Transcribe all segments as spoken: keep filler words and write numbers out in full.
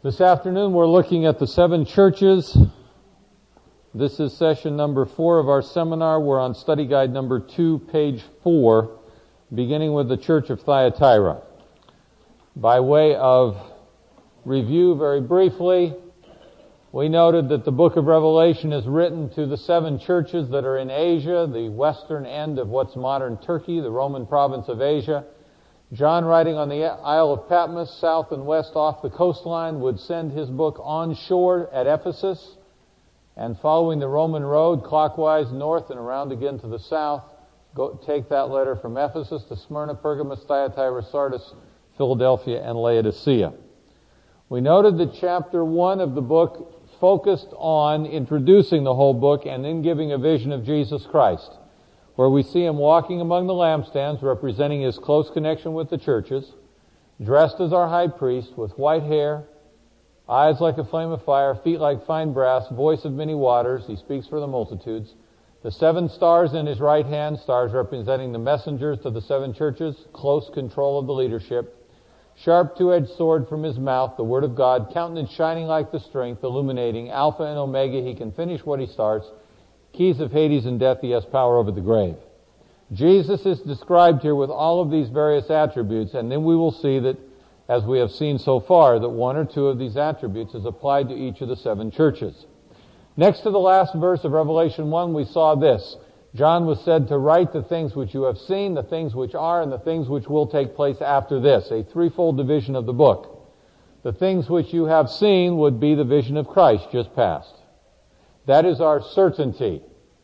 This afternoon we're looking at the seven churches. This is session number four of our seminar. We're on study guide number two, page four, beginning with the church of Thyatira. By way of review, very briefly, we noted that the book of Revelation is written to the seven churches that are in Asia, the western end of what's modern Turkey, the Roman province of Asia. John, writing on the Isle of Patmos, south and west off the coastline, would send his book on shore at Ephesus, and following the Roman road clockwise north and around again to the south, go take that letter from Ephesus to Smyrna, Pergamos, Thyatira, Sardis, Philadelphia, and Laodicea. We noted that chapter one of the book focused on introducing the whole book and then giving a vision of Jesus Christ, where we see him walking among the lampstands, representing his close connection with the churches, dressed as our high priest, with white hair, eyes like a flame of fire, feet like fine brass, voice of many waters. He speaks for the multitudes. The seven stars in his right hand, stars representing the messengers to the seven churches, close control of the leadership. Sharp two-edged sword from his mouth, the word of God, countenance shining like the strength, illuminating, Alpha and Omega, he can finish what he starts. Keys of Hades and death, he has power over the grave. Jesus is described here with all of these various attributes, and then we will see that, as we have seen so far, that one or two of these attributes is applied to each of the seven churches. Next to the last verse of Revelation one, we saw this. John was said to write the things which you have seen, the things which are, and the things which will take place after this, a threefold division of the book. The things which you have seen would be the vision of Christ just past. That is our certainty.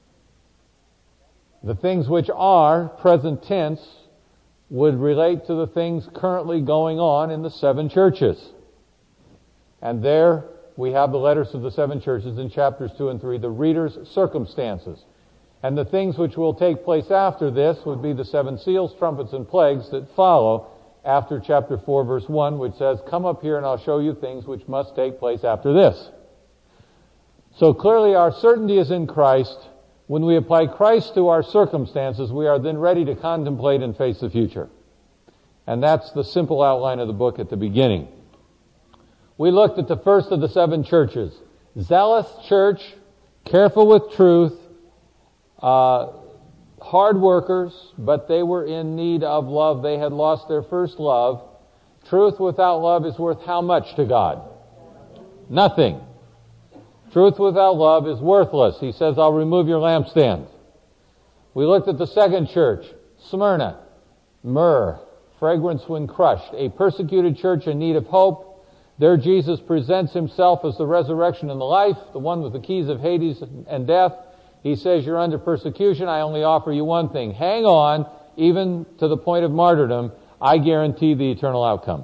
The things which are, present tense, would relate to the things currently going on in the seven churches. And there we have the letters to the seven churches in chapters two and three, the reader's circumstances. And the things which will take place after this would be the seven seals, trumpets, and plagues that follow after chapter four, verse one, which says, "Come up here and I'll show you things which must take place after this." So clearly our certainty is in Christ. When we apply Christ to our circumstances, we are then ready to contemplate and face the future. And that's the simple outline of the book at the beginning. We looked at the first of the seven churches. Zealous church, careful with truth, uh, hard workers, but they were in need of love. They had lost their first love. Truth without love is worth how much to God? Nothing. Truth without love is worthless. He says, I'll remove your lampstand. We looked at the second church, Smyrna, myrrh, fragrance when crushed, a persecuted church in need of hope. There Jesus presents himself as the resurrection and the life, the one with the keys of Hades and death. He says, you're under persecution. I only offer you one thing. Hang on, even to the point of martyrdom. I guarantee the eternal outcome.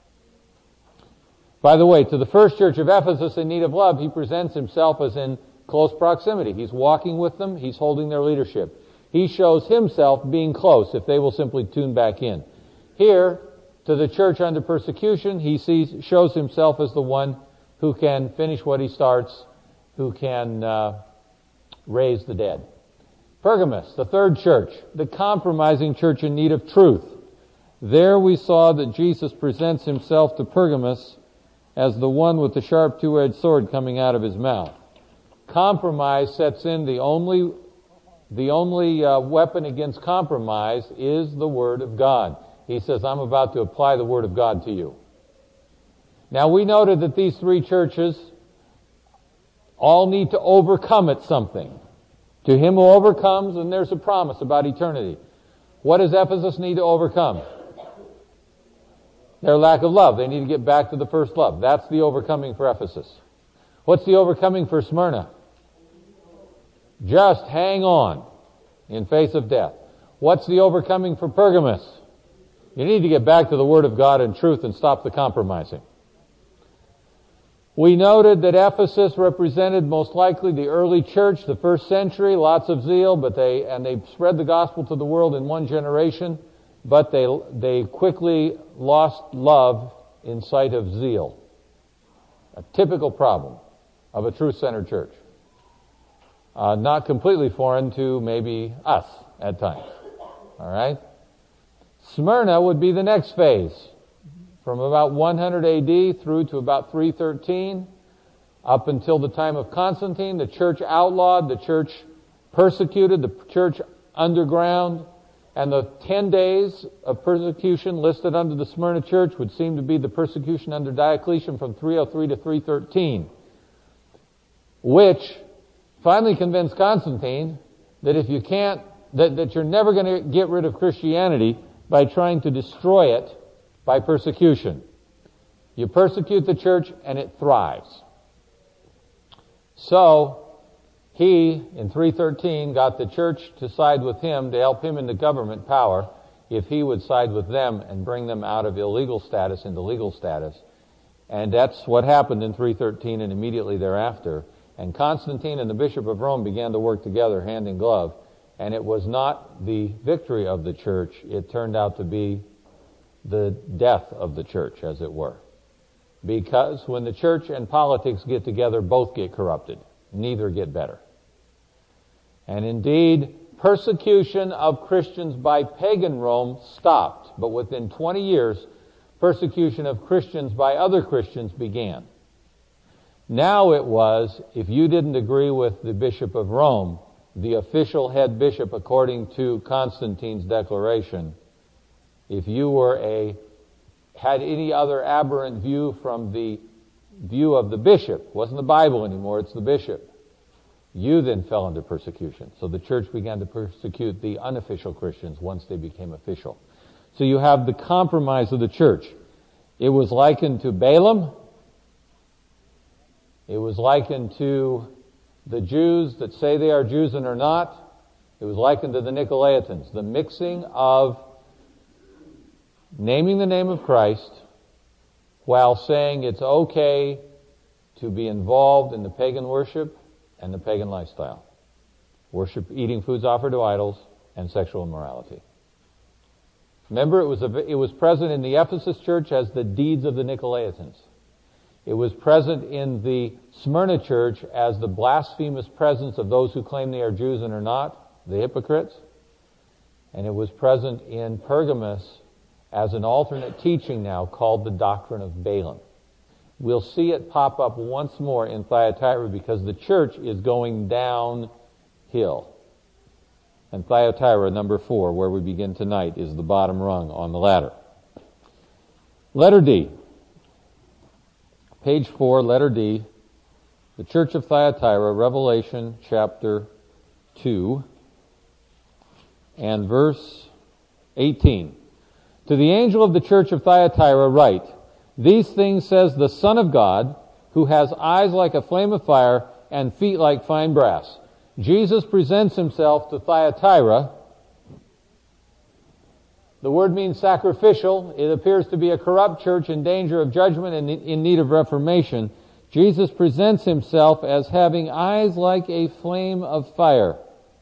By the way, to the first church of Ephesus in need of love, he presents himself as in close proximity. He's walking with them. He's holding their leadership. He shows himself being close if they will simply tune back in. Here, to the church under persecution, he sees, shows himself as the one who can finish what he starts, who can uh, raise the dead. Pergamos, the third church, the compromising church in need of truth. There we saw that Jesus presents himself to Pergamos as the one with the sharp two-edged sword coming out of his mouth. Compromise sets in. The only, the only uh, weapon against compromise is the Word of God. He says, I'm about to apply the Word of God to you. Now we noted that these three churches all need to overcome at something. To him who overcomes, and there's a promise about eternity. What does Ephesus need to overcome? Their lack of love. They need to get back to the first love. That's the overcoming for Ephesus. What's the overcoming for Smyrna? Just hang on in face of death. What's the overcoming for Pergamos? You need to get back to the Word of God and truth and stop the compromising. We noted that Ephesus represented most likely the early church, the first century, lots of zeal, but they, and they spread the gospel to the world in one generation. But they they quickly lost love in sight of zeal. A typical problem of a truth-centered church. Uh, not completely foreign to maybe us at times. All right? Smyrna would be the next phase. From about one hundred A D through to about three thirteen, up until the time of Constantine, the church outlawed, the church persecuted, the church underground, and the ten days of persecution listed under the Smyrna church would seem to be the persecution under Diocletian from three oh three to three thirteen, which finally convinced Constantine that if you can't, that, that you're never going to get rid of Christianity by trying to destroy it by persecution. You persecute the church and it thrives. So, he, in three thirteen, got the church to side with him to help him into government power if he would side with them and bring them out of illegal status into legal status. And that's what happened in three thirteen and immediately thereafter. And Constantine and the Bishop of Rome began to work together hand in glove. And it was not the victory of the church. It turned out to be the death of the church, as it were. Because when the church and politics get together, both get corrupted. Neither get better. And indeed, persecution of Christians by pagan Rome stopped. But within twenty years, persecution of Christians by other Christians began. Now it was, if you didn't agree with the Bishop of Rome, the official head bishop according to Constantine's declaration, if you were a, had any other aberrant view from the view of the bishop, it wasn't the Bible anymore, it's the bishop, you then fell into persecution. So the church began to persecute the unofficial Christians once they became official. So you have the compromise of the church. It was likened to Balaam. It was likened to the Jews that say they are Jews and are not. It was likened to the Nicolaitans, the mixing of naming the name of Christ while saying it's okay to be involved in the pagan worship and the pagan lifestyle. Worship, eating foods offered to idols, and sexual immorality. Remember, it was, a, it was present in the Ephesus church as the deeds of the Nicolaitans. It was present in the Smyrna church as the blasphemous presence of those who claim they are Jews and are not, the hypocrites. And it was present in Pergamos as an alternate teaching now called the doctrine of Balaam. We'll see it pop up once more in Thyatira because the church is going downhill. And Thyatira, number four, where we begin tonight, is the bottom rung on the ladder. Letter D. Page four, letter D. The Church of Thyatira, Revelation chapter two, and verse eighteen. To the angel of the church of Thyatira write, these things says the Son of God, who has eyes like a flame of fire and feet like fine brass. Jesus presents himself to Thyatira. The word means sacrificial. It appears to be a corrupt church in danger of judgment and in need of reformation. Jesus presents himself as having eyes like a flame of fire.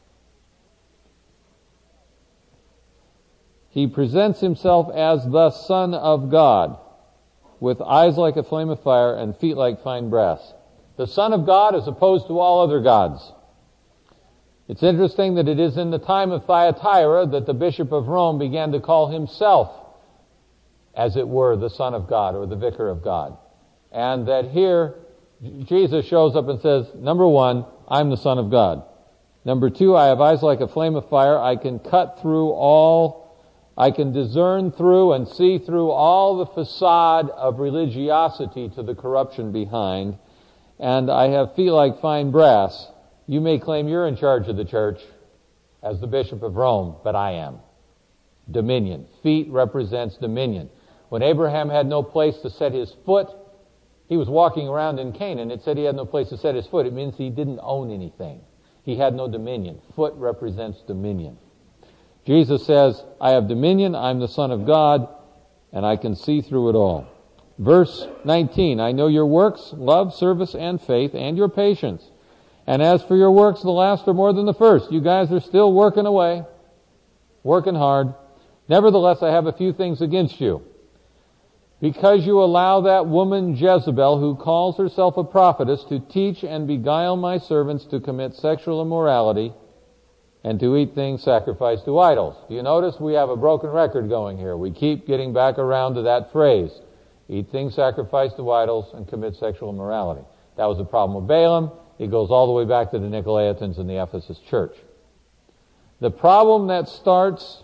He presents himself as the Son of God, with eyes like a flame of fire and feet like fine brass. The Son of God as opposed to all other gods. It's interesting that it is in the time of Thyatira that the Bishop of Rome began to call himself, as it were, the Son of God or the Vicar of God. And that here, Jesus shows up and says, number one, I'm the Son of God. Number two, I have eyes like a flame of fire. I can cut through all I can discern through and see through all the facade of religiosity to the corruption behind. And I have feet like fine brass. You may claim you're in charge of the church as the Bishop of Rome, but I am. Dominion. Feet represents dominion. When Abraham had no place to set his foot, he was walking around in Canaan. It said he had no place to set his foot. It means he didn't own anything. He had no dominion. Foot represents dominion. Jesus says, I have dominion, I'm the Son of God, and I can see through it all. Verse nineteen, I know your works, love, service, and faith, and your patience. And as for your works, the last are more than the first. You guys are still working away, working hard. Nevertheless, I have a few things against you. Because you allow that woman Jezebel, who calls herself a prophetess, to teach and beguile my servants to commit sexual immorality, and to eat things sacrificed to idols. Do you notice we have a broken record going here? We keep getting back around to that phrase. eat things sacrificed to idols, and commit sexual immorality. That was the problem with Balaam. It goes all the way back to the Nicolaitans in the Ephesus church. The problem that starts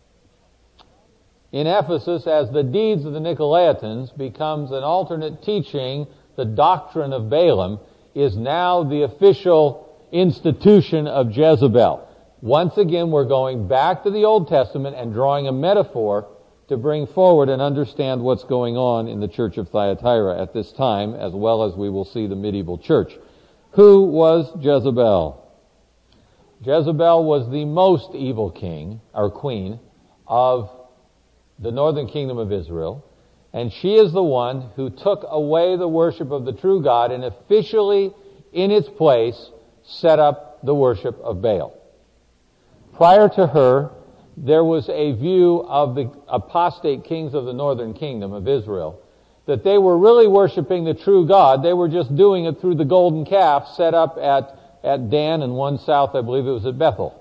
in Ephesus as the deeds of the Nicolaitans becomes an alternate teaching, the doctrine of Balaam, is now the official institution of Jezebel. Once again, we're going back to the Old Testament and drawing a metaphor to bring forward and understand what's going on in the church of Thyatira at this time, as well as we will see the medieval church. Who was Jezebel? Jezebel was the most evil king, or queen, of the northern kingdom of Israel, and she is the one who took away the worship of the true God and officially, in its place, set up the worship of Baal. Prior to her, there was a view of the apostate kings of the northern kingdom of Israel that they were really worshiping the true God. They were just doing it through the golden calf set up at, at Dan and one south, I believe it was at Bethel.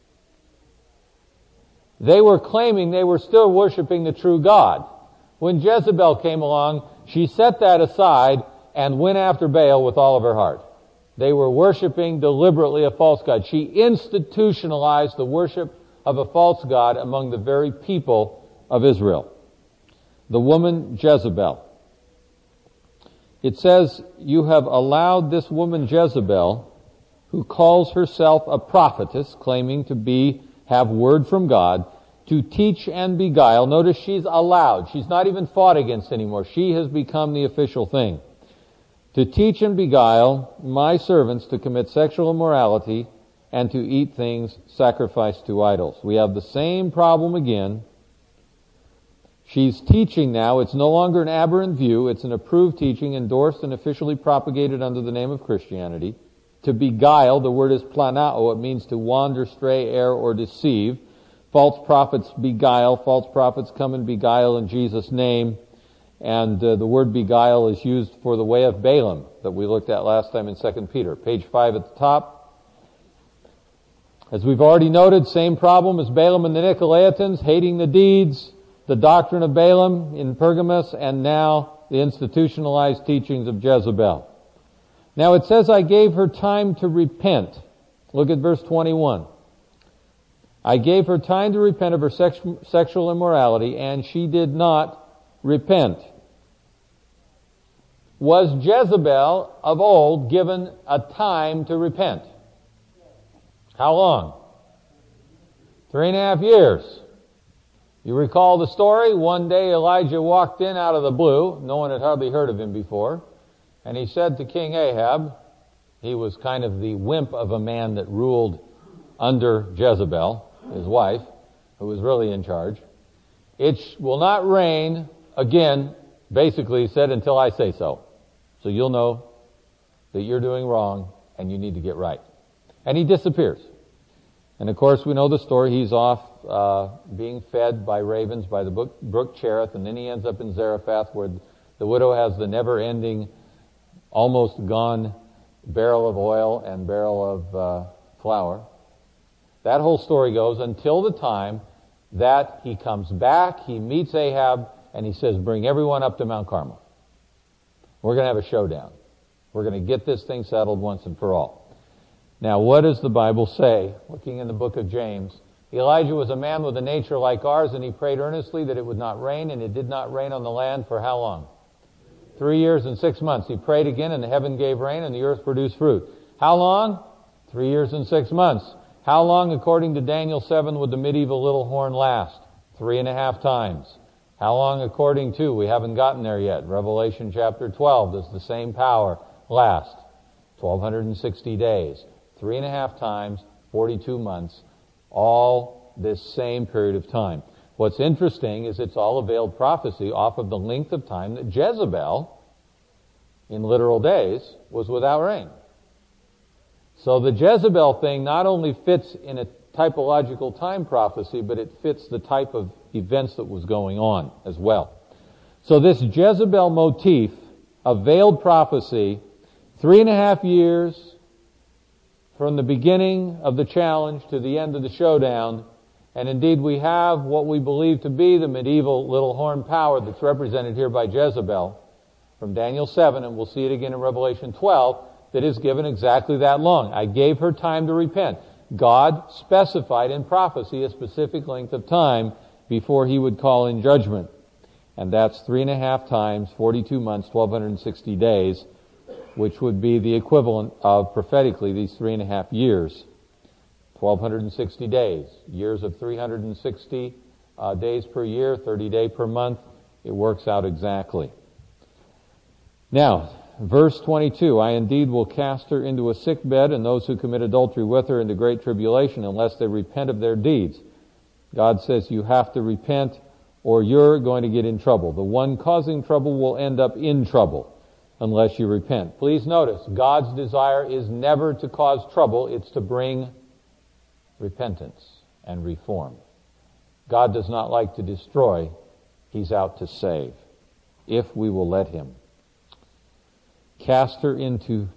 They were claiming they were still worshiping the true God. When Jezebel came along, she set that aside and went after Baal with all of her heart. They were worshiping deliberately a false god. She institutionalized the worship of a false god among the very people of Israel. The woman Jezebel. It says, you have allowed this woman Jezebel, who calls herself a prophetess, claiming to be, have word from God, to teach and beguile. Notice she's allowed. She's not even fought against anymore. She has become the official thing. To teach and beguile my servants to commit sexual immorality and to eat things sacrificed to idols. We have the same problem again. She's teaching now. It's no longer an aberrant view. It's an approved teaching, endorsed and officially propagated under the name of Christianity. To beguile, the word is planao. It means to wander, stray, err, or deceive. False prophets beguile. False prophets come and beguile in Jesus' name. And uh, the word beguile is used for the way of Balaam that we looked at last time in Second Peter. Page five at the top. As we've already noted, same problem as Balaam and the Nicolaitans, hating the deeds, the doctrine of Balaam in Pergamos, and now the institutionalized teachings of Jezebel. Now it says, I gave her time to repent. Look at verse twenty-one. I gave her time to repent of her sex- sexual immorality, and she did not repent. Was Jezebel of old given a time to repent? How long? Three and a half years. You recall the story? One day Elijah walked in out of the blue. No one had hardly heard of him before. And he said to King Ahab, he was kind of the wimp of a man that ruled under Jezebel, his wife, who was really in charge. It will not rain again, basically he said, until I say so. So you'll know that you're doing wrong and you need to get right. And he disappears. And of course we know the story. He's off uh, being fed by ravens by the brook, brook Cherith, and then he ends up in Zarephath where the widow has the never-ending, almost gone barrel of oil and barrel of uh, flour. That whole story goes until the time that he comes back, he meets Ahab, and he says, bring everyone up to Mount Carmel. We're going to have a showdown. We're going to get this thing settled once and for all. Now, what does the Bible say? Looking in the book of James, Elijah was a man with a nature like ours, and he prayed earnestly that it would not rain, and it did not rain on the land for how long? Three years and six months. He prayed again, and the heaven gave rain, and the earth produced fruit. How long? Three years and six months. How long, according to Daniel seven, would the medieval little horn last? Three and a half times. How long, according to, we haven't gotten there yet, Revelation chapter twelve, does the same power last? twelve sixty days. Three and a half times, forty-two months, all this same period of time. What's interesting is it's all a veiled prophecy off of the length of time that Jezebel, in literal days, was without rain. So the Jezebel thing not only fits in a typological time prophecy, but it fits the type of events that was going on as well. So this Jezebel motif of veiled prophecy, three and a half years from the beginning of the challenge to the end of the showdown, And indeed, we have what we believe to be the medieval little horn power that's represented here by Jezebel from Daniel seven, and we'll see it again in Revelation twelve, that is given exactly that long. I gave her time to repent. God specified in prophecy a specific length of time before he would call in judgment. And that's three and a half times, forty-two months, twelve sixty days, which would be the equivalent of, prophetically, these three and a half years. twelve sixty days. Years of three hundred sixty uh, days per year, thirty day per month. It works out exactly. Now, verse twenty-two, I indeed will cast her into a sick bed, and those who commit adultery with her into great tribulation, unless they repent of their deeds. God says you have to repent, or you're going to get in trouble. The one causing trouble will end up in trouble unless you repent. Please notice, God's desire is never to cause trouble, it's to bring repentance and reform. God does not like to destroy, he's out to save, if we will let him. Cast her into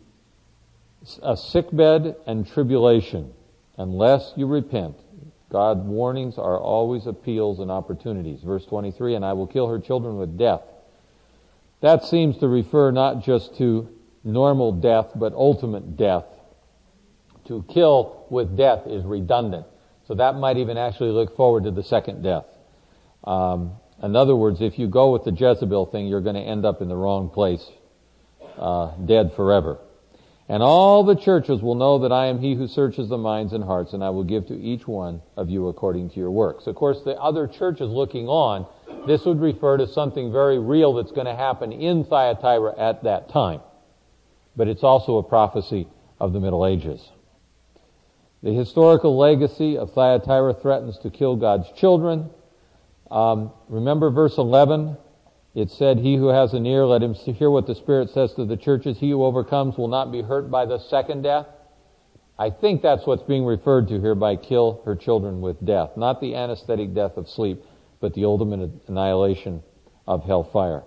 a sickbed and tribulation, unless you repent. God's warnings are always appeals and opportunities. Verse twenty-three, and I will kill her children with death. That seems to refer not just to normal death, but ultimate death. To kill with death is redundant. So that might even actually look forward to the second death. Um, in other words, if you go with the Jezebel thing, you're going to end up in the wrong place, uh, dead forever. And all the churches will know that I am he who searches the minds and hearts, and I will give to each one of you according to your works. Of course, the other churches looking on, this would refer to something very real that's going to happen in Thyatira at that time. But it's also a prophecy of the Middle Ages. The historical legacy of Thyatira threatens to kill God's children. Um, remember verse eleven? It said, he who has an ear, let him hear what the Spirit says to the churches. He who overcomes will not be hurt by the second death. I think that's what's being referred to here by kill her children with death. Not the anesthetic death of sleep, but the ultimate annihilation of hellfire.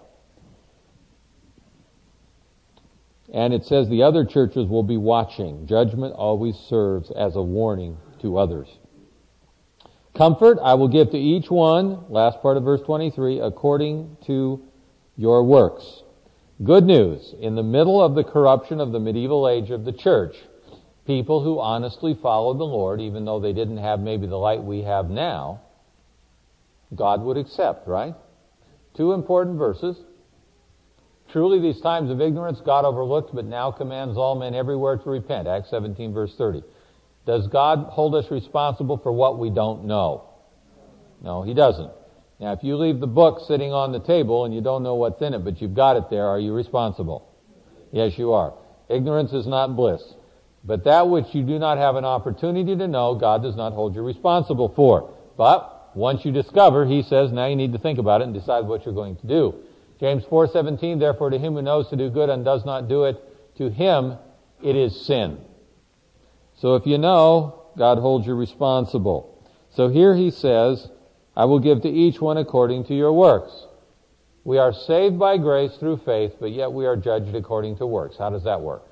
And it says the other churches will be watching. Judgment always serves as a warning to others. Comfort I will give to each one, last part of verse twenty-three, according to your works. Good news, in the middle of the corruption of the medieval age of the church, people who honestly followed the Lord, even though they didn't have maybe the light we have now, God would accept, right? Two important verses. Truly these times of ignorance God overlooked, but now commands all men everywhere to repent. Acts seventeen, verse thirty. Does God hold us responsible for what we don't know? No, he doesn't. Now, if you leave the book sitting on the table and you don't know what's in it, but you've got it there, are you responsible? Yes, you are. Ignorance is not bliss. But that which you do not have an opportunity to know, God does not hold you responsible for. But once you discover, he says, now you need to think about it and decide what you're going to do. James four seventeen, therefore to him who knows to do good and does not do it, to him it is sin. So if you know, God holds you responsible. So here he says, I will give to each one according to your works. We are saved by grace through faith, but yet we are judged according to works. How does that work?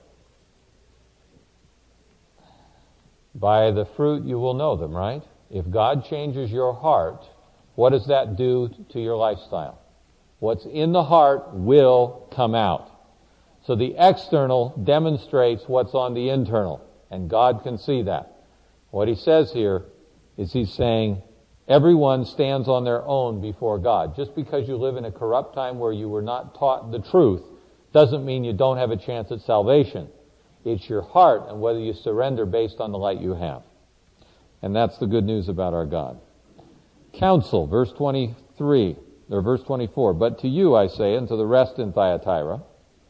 By the fruit you will know them, right? If God changes your heart, what does that do to your lifestyle? What's in the heart will come out. So the external demonstrates what's on the internal. And God can see that. What he says here is he's saying everyone stands on their own before God. Just because you live in a corrupt time where you were not taught the truth doesn't mean you don't have a chance at salvation. It's your heart and whether you surrender based on the light you have. And that's the good news about our God. Counsel, verse twenty-three, or verse twenty-four. But to you I say, and to the rest in Thyatira,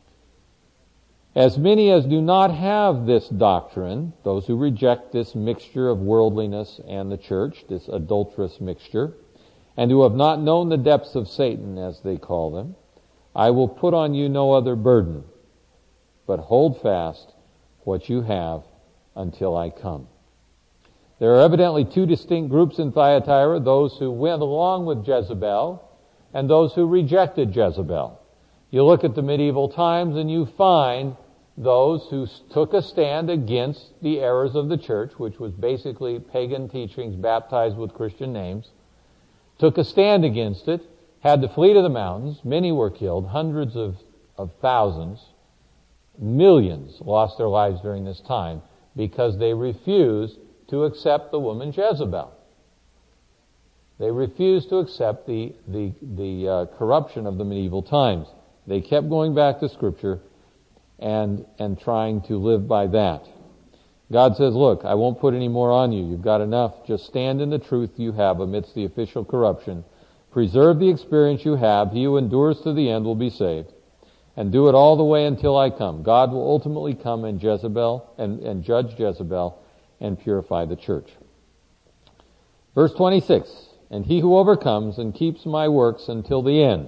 as many as do not have this doctrine, those who reject this mixture of worldliness and the church, this adulterous mixture, and who have not known the depths of Satan, as they call them, I will put on you no other burden, but hold fast what you have until I come. There are evidently two distinct groups in Thyatira, those who went along with Jezebel and those who rejected Jezebel. You look at the medieval times and you find those who took a stand against the errors of the church, which was basically pagan teachings baptized with Christian names, took a stand against it, had to flee to the mountains. Many were killed, hundreds of, of thousands, millions lost their lives during this time because they refused to accept the woman Jezebel. They refused to accept the, the, the uh, corruption of the medieval times. They kept going back to Scripture and, and trying to live by that. God says, look, I won't put any more on you. You've got enough. Just stand in the truth you have amidst the official corruption. Preserve the experience you have. He who endures to the end will be saved. And do it all the way until I come. God will ultimately come and Jezebel and, and judge Jezebel and purify the church. Verse twenty-six, and he who overcomes and keeps my works until the end.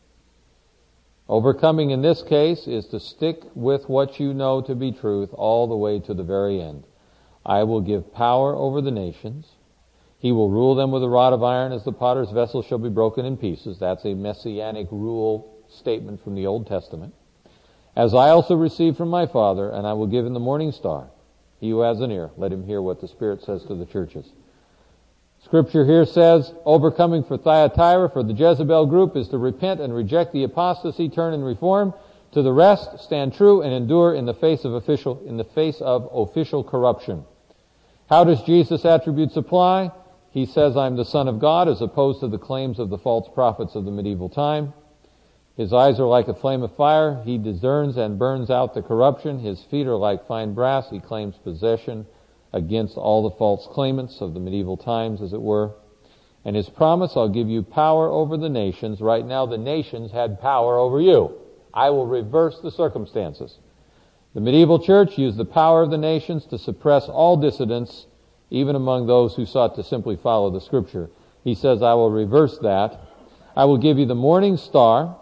Overcoming in this case is to stick with what you know to be truth all the way to the very end. I will give power over the nations. He will rule them with a rod of iron as the potter's vessel shall be broken in pieces. That's a messianic rule statement from the Old Testament. As I also received from my Father, and I will give him the morning star. He who has an ear, let him hear what the Spirit says to the churches. Scripture here says, overcoming for Thyatira, for the Jezebel group, is to repent and reject the apostasy, turn and reform. To the rest, stand true and endure in the face of official, in the face of official corruption. How does Jesus' attributes apply? He says, I'm the Son of God, as opposed to the claims of the false prophets of the medieval time. His eyes are like a flame of fire. He discerns and burns out the corruption. His feet are like fine brass. He claims possession against all the false claimants of the medieval times, as it were. And his promise, I'll give you power over the nations. Right now, the nations had power over you. I will reverse the circumstances. The medieval church used the power of the nations to suppress all dissidents, even among those who sought to simply follow the Scripture. He says, I will reverse that. I will give you the morning star.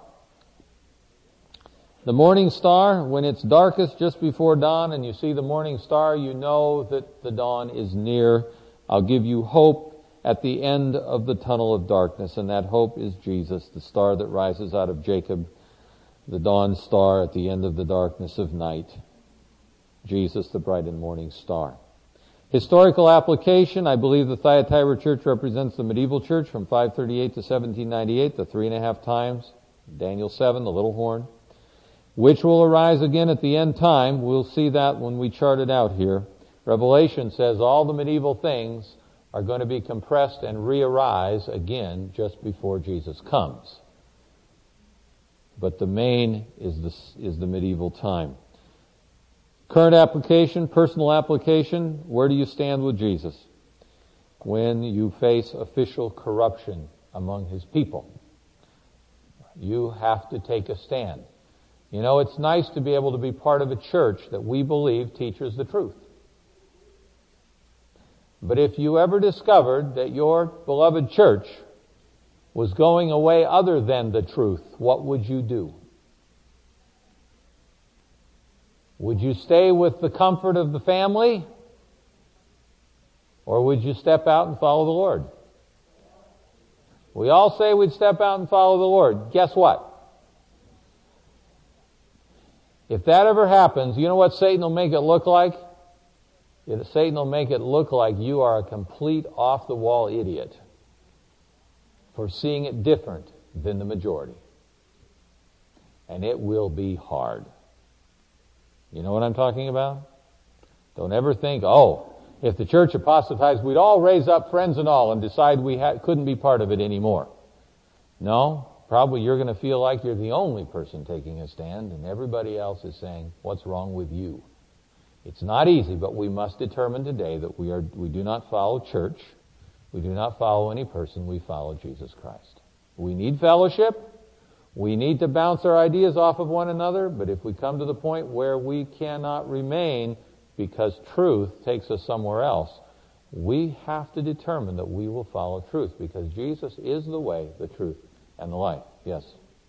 The morning star, when it's darkest just before dawn and you see the morning star, you know that the dawn is near. I'll give you hope at the end of the tunnel of darkness, and that hope is Jesus, the star that rises out of Jacob, the dawn star at the end of the darkness of night. Jesus, the bright and morning star. Historical application, I believe the Thyatira church represents the medieval church from five thirty-eight to seventeen ninety-eight, the three and a half times. Daniel seven, the little horn. Which will arise again at the end time. We'll see that when we chart it out here. Revelation says all the medieval things are going to be compressed and re-arise again just before Jesus comes. But the main is the, is the medieval time. Current application, personal application, where do you stand with Jesus? When you face official corruption among his people, you have to take a stand. You know, it's nice to be able to be part of a church that we believe teaches the truth. But if you ever discovered that your beloved church was going away other than the truth, what would you do? Would you stay with the comfort of the family? Or would you step out and follow the Lord? We all say we'd step out and follow the Lord. Guess what? If that ever happens, you know what Satan will make it look like? Satan will make it look like you are a complete off-the-wall idiot for seeing it different than the majority. And it will be hard. You know what I'm talking about? Don't ever think, oh, if the church apostatized, we'd all raise up, friends and all, and decide we ha- couldn't be part of it anymore. No. Probably you're going to feel like you're the only person taking a stand, and everybody else is saying, what's wrong with you? It's not easy, but we must determine today that we are we do not follow church. We do not follow any person. We follow Jesus Christ. We need fellowship. We need to bounce our ideas off of one another, but if we come to the point where we cannot remain because truth takes us somewhere else, we have to determine that we will follow truth, because Jesus is the way, the truth, and the life. Yes?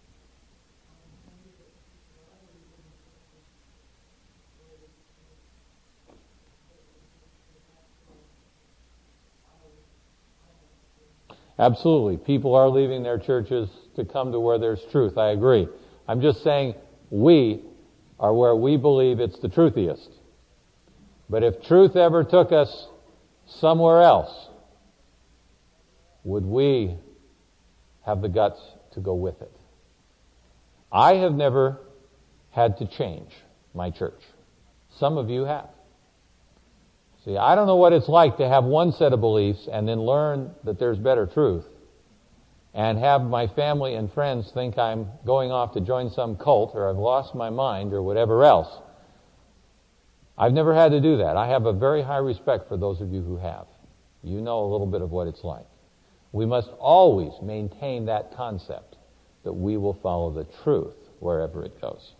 Absolutely. People are leaving their churches to come to where there's truth. I agree. I'm just saying we are where we believe it's the truthiest. But if truth ever took us somewhere else, would we have the guts to go with it? I have never had to change my church. Some of you have. See, I don't know what it's like to have one set of beliefs and then learn that there's better truth, and have my family and friends think I'm going off to join some cult, or I've lost my mind, or whatever else. I've never had to do that. I have a very high respect for those of you who have. You know a little bit of what it's like. We must always maintain that concept that we will follow the truth wherever it goes.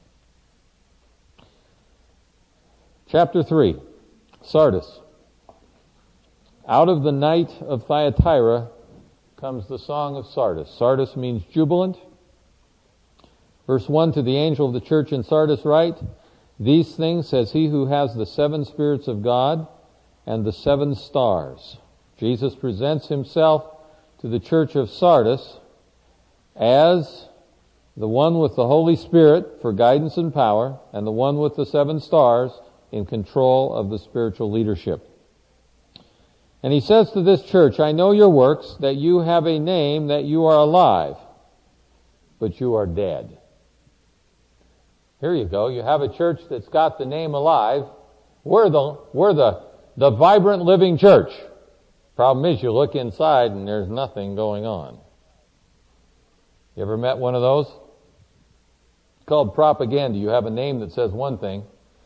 Chapter three, Sardis. Out of the night of Thyatira comes the song of Sardis. Sardis means jubilant. Verse one, to the angel of the church in Sardis write, these things says he who has the seven spirits of God and the seven stars. Jesus presents himself to the church of Sardis as the one with the Holy Spirit for guidance and power, and the one with the seven stars in control of the spiritual leadership. And he says to this church, I know your works, that you have a name, that you are alive, but you are dead. Here you go. You have a church that's got the name alive. We're the, we're the, the vibrant living church. Problem is, you look inside and there's nothing going on. You ever met one of those? It's called propaganda. You have a name that says one thing,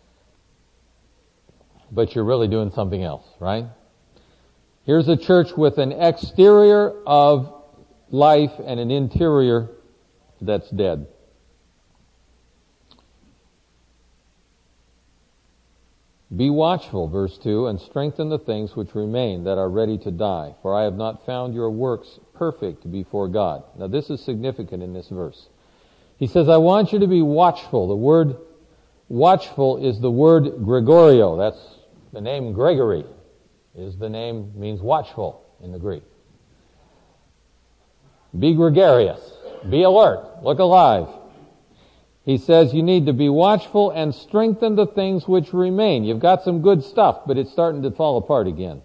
but you're really doing something else, right? Here's a church with an exterior of life and an interior that's dead. Be watchful, verse two, and strengthen the things which remain that are ready to die, for I have not found your works perfect before God. Now this is significant in this verse. He says, I want you to be watchful. The word watchful is the word Gregorio. That's the name Gregory. Is the name, means watchful in the Greek. Be gregarious. Be alert. Look alive. He says you need to be watchful and strengthen the things which remain. You've got some good stuff, but it's starting to fall apart again.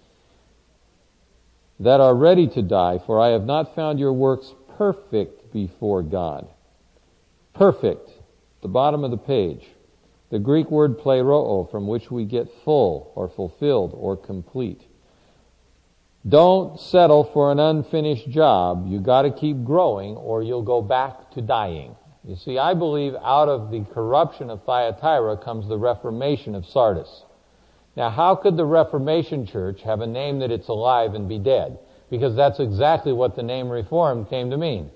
That are ready to die, for I have not found your works perfect before God. Perfect. The bottom of the page. The Greek word pleroo, from which we get full or fulfilled or complete. Don't settle for an unfinished job. You got to keep growing or you'll go back to dying. You see, I believe out of the corruption of Thyatira comes the Reformation of Sardis. Now, how could the Reformation Church have a name that it's alive and be dead? Because that's exactly what the name Reformed came to mean.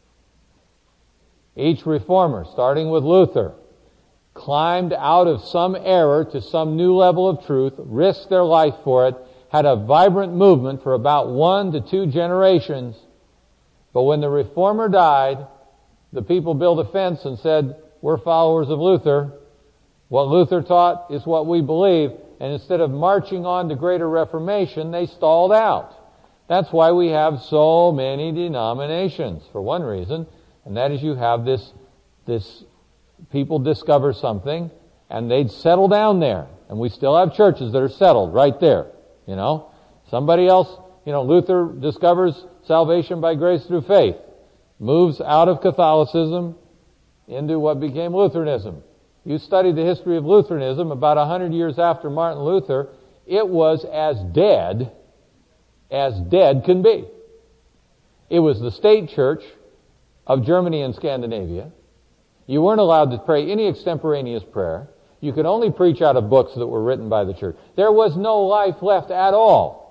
Each reformer, starting with Luther, climbed out of some error to some new level of truth, risked their life for it, had a vibrant movement for about one to two generations. But when the reformer died, the people built a fence and said, we're followers of Luther. What Luther taught is what we believe. And instead of marching on to greater reformation, they stalled out. That's why we have so many denominations, for one reason. And that is you have this, this people discover something and they'd settle down there. And we still have churches that are settled right there. You know, somebody else, you know, Luther discovers salvation by grace through faith. Moves out of Catholicism into what became Lutheranism. You study the history of Lutheranism about a hundred years after Martin Luther, it was as dead as dead can be. It was the state church of Germany and Scandinavia. You weren't allowed to pray any extemporaneous prayer. You could only preach out of books that were written by the church. There was no life left at all.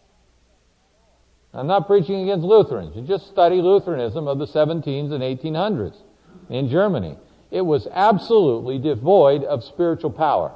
I'm not preaching against Lutherans. You just study Lutheranism of the seventeens and eighteen hundreds in Germany. It was absolutely devoid of spiritual power.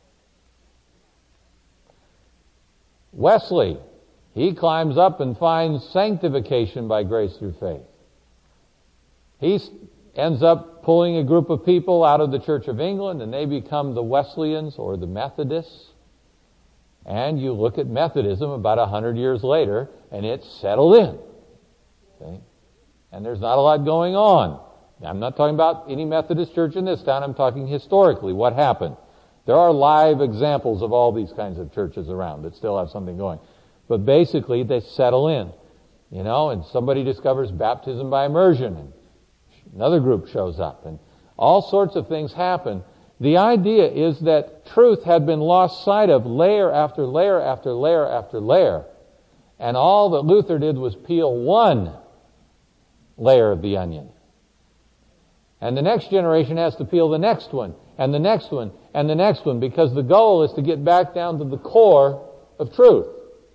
Wesley, he climbs up and finds sanctification by grace through faith. He ends up pulling a group of people out of the Church of England, and they become the Wesleyans or the Methodists. And you look at Methodism about a hundred years later, and it's settled in. Okay? And there's not a lot going on I'm not talking about any Methodist church in this town. I'm talking historically, what happened. There are live examples of all these kinds of churches around that still have something going. But basically, they settle in, you know, and somebody discovers baptism by immersion, and another group shows up, and all sorts of things happen. The idea is that truth had been lost sight of layer after layer after layer after layer, and all that Luther did was peel one layer of the onion. And the next generation has to peel the next one, and the next one, and the next one, because the goal is to get back down to the core of truth.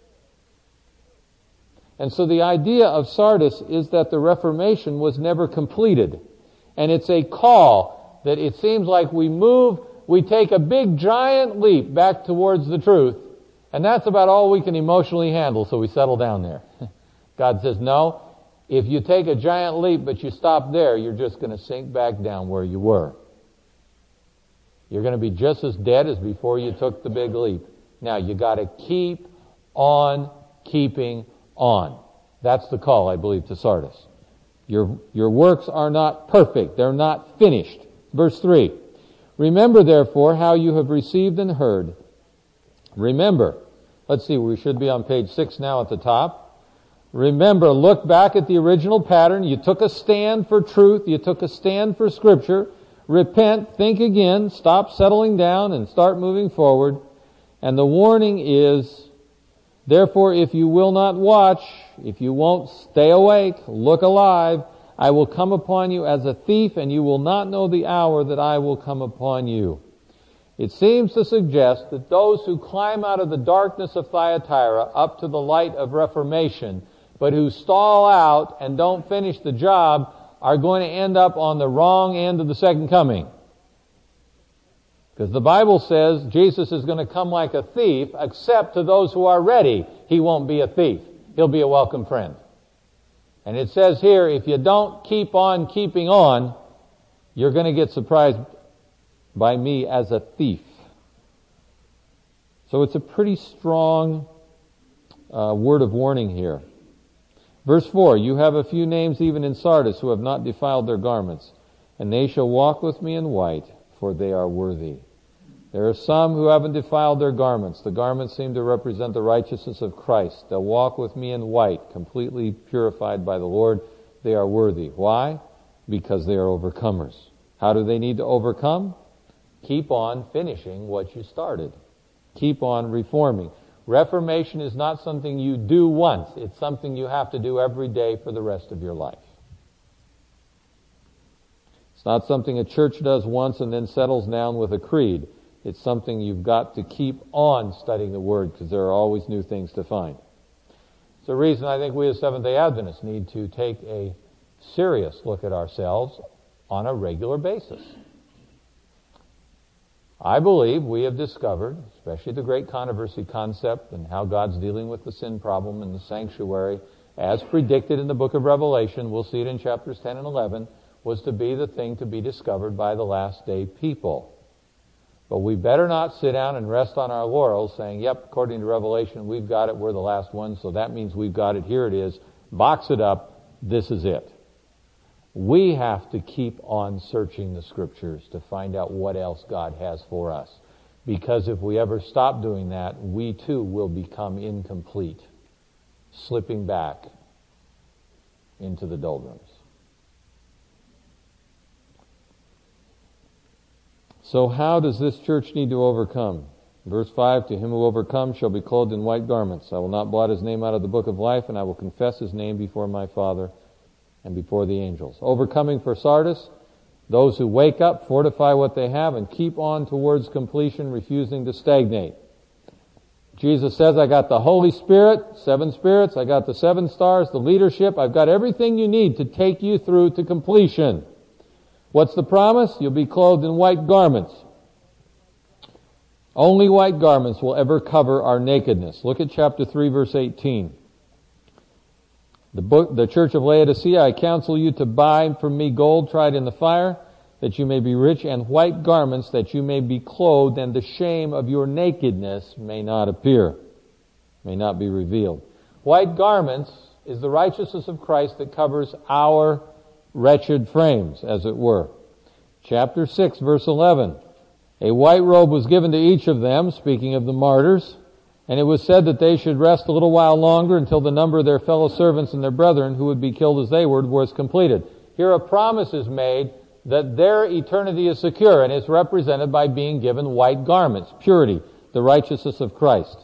And so the idea of Sardis is that the Reformation was never completed. And it's a call that it seems like we move, we take a big giant leap back towards the truth, and that's about all we can emotionally handle, so we settle down there. God says, no, if you take a giant leap but you stop there, you're just going to sink back down where you were. You're going to be just as dead as before you took the big leap. Now, you got to keep on keeping on. That's the call, I believe, to Sardis. Your, your works are not perfect. They're not finished. Verse three. Remember, therefore, how you have received and heard. Remember. Let's see, we should be on page six now at the top. Remember, look back at the original pattern. You took a stand for truth. You took a stand for Scripture. Repent, think again, stop settling down, and start moving forward. And the warning is, therefore, if you will not watch, if you won't stay awake, look alive, I will come upon you as a thief, and you will not know the hour that I will come upon you. It seems to suggest that those who climb out of the darkness of Thyatira up to the light of Reformation, but who stall out and don't finish the job, are going to end up on the wrong end of the second coming. Because the Bible says Jesus is going to come like a thief, except to those who are ready. He won't be a thief. He'll be a welcome friend. And it says here, if you don't keep on keeping on, you're going to get surprised by me as a thief. So it's a pretty strong uh, word of warning here. Verse four, you have a few names even in Sardis who have not defiled their garments, and they shall walk with me in white, for they are worthy. There are some who haven't defiled their garments. The garments seem to represent the righteousness of Christ. They'll walk with me in white, completely purified by the Lord. They are worthy. Why? Because they are overcomers. How do they need to overcome? Keep on finishing what you started. Keep on reforming. Reformation is not something you do once. It's something you have to do every day for the rest of your life. It's not something a church does once and then settles down with a creed. It's something you've got to keep on studying the Word, because there are always new things to find. It's a reason I think we as Seventh-day Adventists need to take a serious look at ourselves on a regular basis. I believe we have discovered, especially the great controversy concept and how God's dealing with the sin problem in the sanctuary, as predicted in the book of Revelation, we'll see it in chapters ten and eleven, was to be the thing to be discovered by the last day people. But we better not sit down and rest on our laurels saying, yep, according to Revelation, we've got it, we're the last one, so that means we've got it, here it is, box it up, this is it. We have to keep on searching the Scriptures to find out what else God has for us. Because if we ever stop doing that, we too will become incomplete, slipping back into the doldrums. So how does this church need to overcome? Verse five, to him who overcomes shall be clothed in white garments. I will not blot his name out of the book of life, and I will confess his name before my Father and before the angels. Overcoming for Sardis, those who wake up, fortify what they have, and keep on towards completion, refusing to stagnate. Jesus says, I got the Holy Spirit, seven spirits, I got the seven stars, the leadership, I've got everything you need to take you through to completion. What's the promise? You'll be clothed in white garments. Only white garments will ever cover our nakedness. Look at chapter three, verse eighteen. The book, the church of Laodicea, I counsel you to buy from me gold tried in the fire, that you may be rich, and white garments, that you may be clothed, and the shame of your nakedness may not appear, may not be revealed. White garments is the righteousness of Christ that covers our wretched frames, as it were. Chapter six, verse eleven. A white robe was given to each of them, speaking of the martyrs, and it was said that they should rest a little while longer until the number of their fellow servants and their brethren who would be killed as they were was completed. Here a promise is made that their eternity is secure, and is represented by being given white garments, purity, the righteousness of Christ.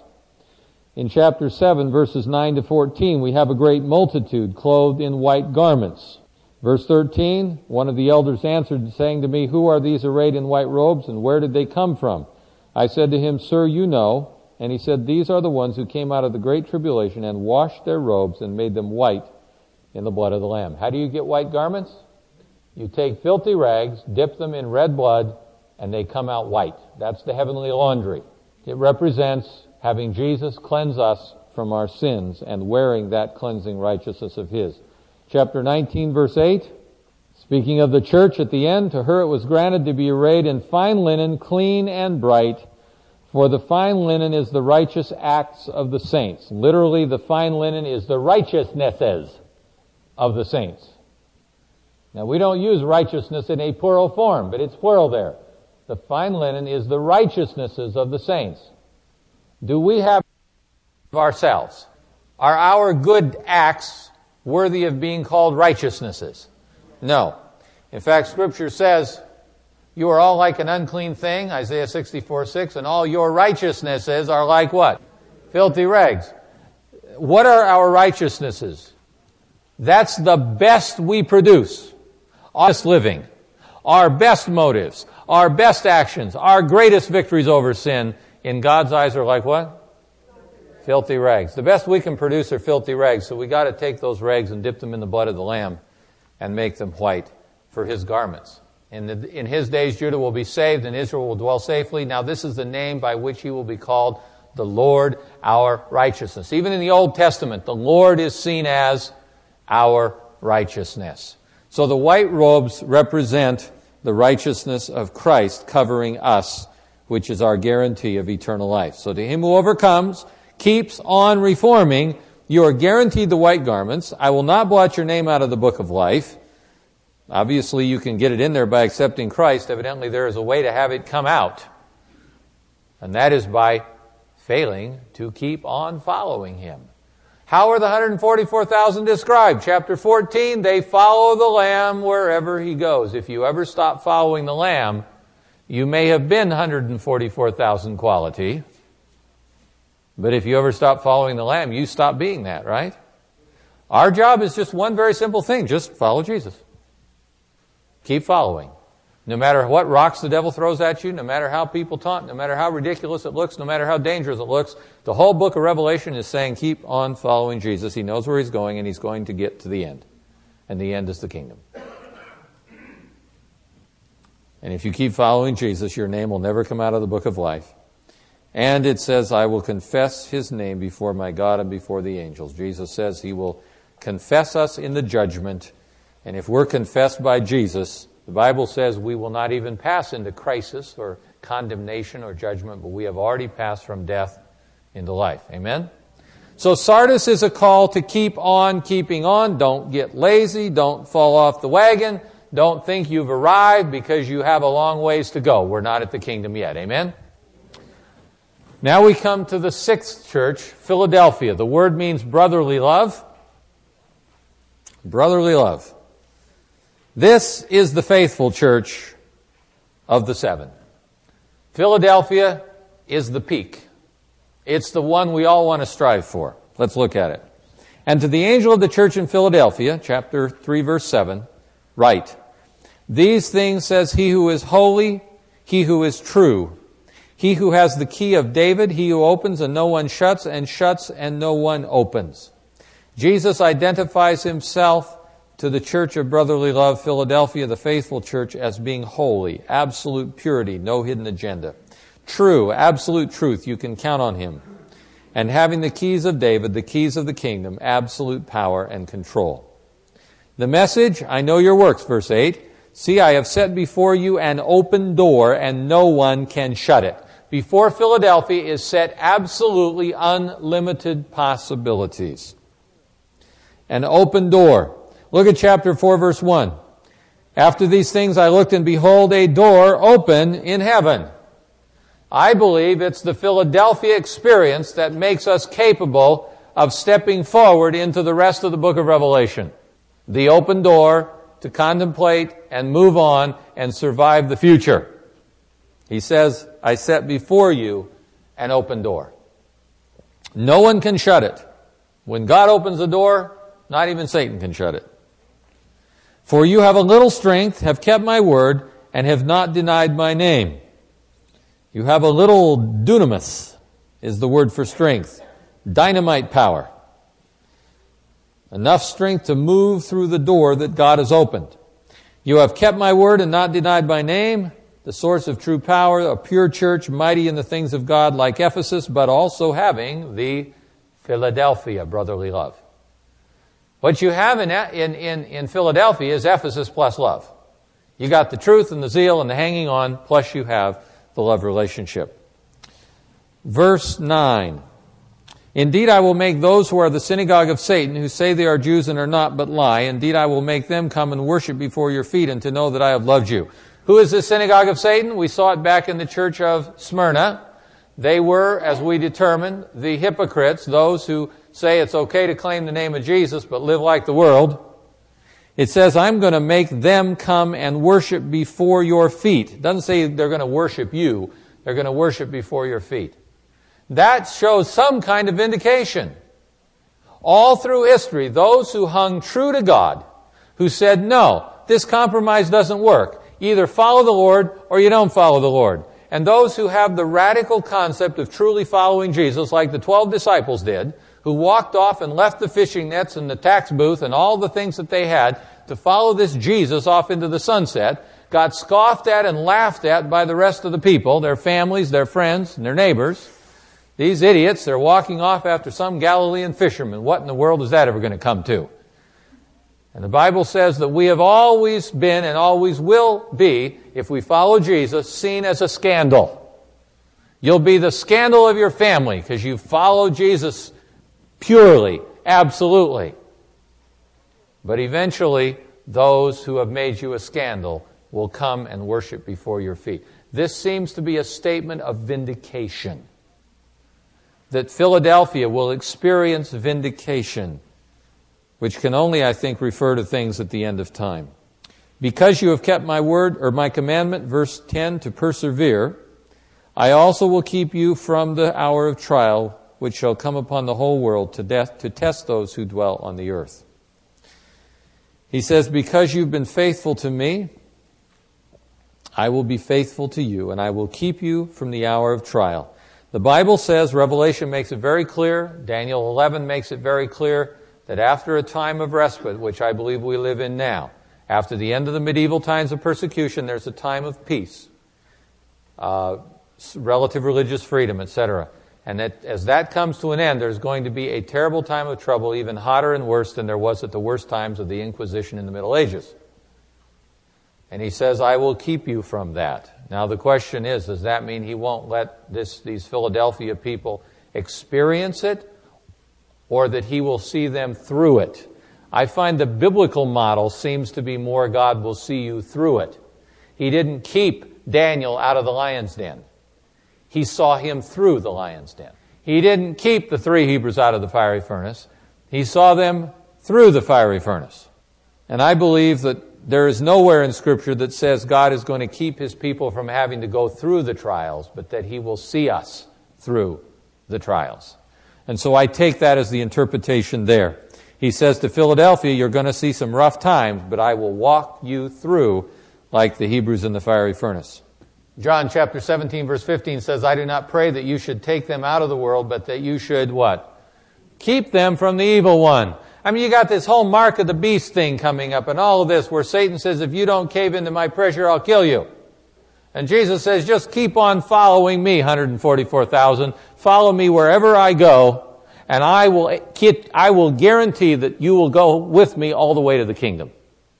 In chapter seven, verses nine to fourteen, we have a great multitude clothed in white garments. Verse thirteen, one of the elders answered, saying to me, "Who are these arrayed in white robes, and where did they come from?" I said to him, "Sir, you know." And he said, "These are the ones who came out of the great tribulation and washed their robes and made them white in the blood of the Lamb." How do you get white garments? You take filthy rags, dip them in red blood, and they come out white. That's the heavenly laundry. It represents having Jesus cleanse us from our sins and wearing that cleansing righteousness of His. Chapter nineteen, verse eight, speaking of the church at the end, to her it was granted to be arrayed in fine linen, clean and bright, for the fine linen is the righteous acts of the saints. Literally, the fine linen is the righteousnesses of the saints. Now, we don't use righteousness in a plural form, but it's plural there. The fine linen is the righteousnesses of the saints. Do we have ourselves? Are our good acts worthy of being called righteousnesses? No. In fact, Scripture says, "You are all like an unclean thing," Isaiah sixty-four six, "and all your righteousnesses are like" what? Filthy rags. What are our righteousnesses? That's the best we produce. Honest living, our best motives, our best actions, our greatest victories over sin, in God's eyes are like what? Filthy rags. The best we can produce are filthy rags, so we got to take those rags and dip them in the blood of the Lamb and make them white for His garments. In, the, in His days, Judah will be saved and Israel will dwell safely. Now this is the name by which He will be called, the Lord our righteousness. Even in the Old Testament, the Lord is seen as our righteousness. So the white robes represent the righteousness of Christ covering us, which is our guarantee of eternal life. So to him who overcomes, keeps on reforming, you are guaranteed the white garments. I will not blot your name out of the book of life. Obviously, you can get it in there by accepting Christ. Evidently, there is a way to have it come out. And that is by failing to keep on following Him. How are the one hundred forty-four thousand described? Chapter fourteen, they follow the Lamb wherever He goes. If you ever stop following the Lamb, you may have been one hundred forty-four thousand quality. But if you ever stop following the Lamb, you stop being that, right? Our job is just one very simple thing. Just follow Jesus. Keep following. No matter what rocks the devil throws at you, no matter how people taunt, no matter how ridiculous it looks, no matter how dangerous it looks, the whole book of Revelation is saying keep on following Jesus. He knows where He's going and He's going to get to the end. And the end is the kingdom. And if you keep following Jesus, your name will never come out of the book of life. And it says, I will confess His name before my God and before the angels. Jesus says He will confess us in the judgment. And if we're confessed by Jesus, the Bible says we will not even pass into crisis or condemnation or judgment, but we have already passed from death into life. Amen? So Sardis is a call to keep on keeping on. Don't get lazy. Don't fall off the wagon. Don't think you've arrived because you have a long ways to go. We're not at the kingdom yet. Amen? Now we come to the sixth church, Philadelphia. The word means brotherly love. Brotherly love. This is the faithful church of the seven. Philadelphia is the peak. It's the one we all want to strive for. Let's look at it. And to the angel of the church in Philadelphia, chapter three, verse seven, write, these things says He who is holy, He who is true, He who has the key of David, He who opens and no one shuts, and shuts and no one opens. Jesus identifies Himself to the church of brotherly love, Philadelphia, the faithful church, as being holy, absolute purity, no hidden agenda. True, absolute truth, you can count on Him. And having the keys of David, the keys of the kingdom, absolute power and control. The message, I know your works, verse eight. See, I have set before you an open door, and no one can shut it. Before Philadelphia is set absolutely unlimited possibilities. An open door. Look at chapter four, verse one. After these things I looked, and behold, a door open in heaven. I believe it's the Philadelphia experience that makes us capable of stepping forward into the rest of the book of Revelation. The open door to contemplate and move on and survive the future. He says, I set before you an open door. No one can shut it. When God opens the door, not even Satan can shut it. For you have a little strength, have kept my word, and have not denied my name. You have a little dunamis, is the word for strength. Dynamite power. Enough strength to move through the door that God has opened. You have kept my word and not denied my name, the source of true power, a pure church, mighty in the things of God, like Ephesus, but also having the Philadelphia brotherly love. What you have in, in, in, in Philadelphia is Ephesus plus love. You got the truth and the zeal and the hanging on, plus you have the love relationship. Verse nine. Indeed, I will make those who are the synagogue of Satan, who say they are Jews and are not, but lie. Indeed, I will make them come and worship before your feet, and to know that I have loved you. Who is the synagogue of Satan? We saw it back in the church of Smyrna. They were, as we determined, the hypocrites, those who say it's okay to claim the name of Jesus, but live like the world. It says, I'm going to make them come and worship before your feet. It doesn't say they're going to worship you. They're going to worship before your feet. That shows some kind of vindication. All through history, those who hung true to God, who said, no, this compromise doesn't work. Either follow the Lord or you don't follow the Lord. And those who have the radical concept of truly following Jesus, like the twelve disciples did, who walked off and left the fishing nets and the tax booth and all the things that they had to follow this Jesus off into the sunset, got scoffed at and laughed at by the rest of the people, their families, their friends, and their neighbors. These idiots, they're walking off after some Galilean fisherman. What in the world is that ever going to come to? And the Bible says that we have always been and always will be, if we follow Jesus, seen as a scandal. You'll be the scandal of your family because you follow Jesus purely, absolutely. But eventually, those who have made you a scandal will come and worship before your feet. This seems to be a statement of vindication. That Philadelphia will experience vindication, which can only, I think, refer to things at the end of time. Because you have kept my word, or my commandment, verse ten, to persevere, I also will keep you from the hour of trial, which shall come upon the whole world to death, to test those who dwell on the earth. He says, because you've been faithful to me, I will be faithful to you, and I will keep you from the hour of trial. The Bible says, Revelation makes it very clear, Daniel eleven makes it very clear, that after a time of respite, which I believe we live in now, after the end of the medieval times of persecution, there's a time of peace, uh, relative religious freedom, et cetera. And that as that comes to an end, there's going to be a terrible time of trouble, even hotter and worse than there was at the worst times of the Inquisition in the Middle Ages. And he says, I will keep you from that. Now the question is, does that mean he won't let this, these Philadelphia people experience it, or that he will see them through it? I find the biblical model seems to be more God will see you through it. He didn't keep Daniel out of the lion's den. He saw him through the lion's den. He didn't keep the three Hebrews out of the fiery furnace. He saw them through the fiery furnace. And I believe that there is nowhere in Scripture that says God is going to keep His people from having to go through the trials, but that He will see us through the trials. And so I take that as the interpretation there. He says to Philadelphia, you're going to see some rough times, but I will walk you through like the Hebrews in the fiery furnace. John chapter seventeen, verse fifteen says, I do not pray that you should take them out of the world, but that you should, what? Keep them from the evil one. I mean, you got this whole mark of the beast thing coming up and all of this where Satan says, if you don't cave into my pressure, I'll kill you. And Jesus says, just keep on following me, one hundred forty-four thousand. Follow me wherever I go, and I will, I will guarantee that you will go with me all the way to the kingdom.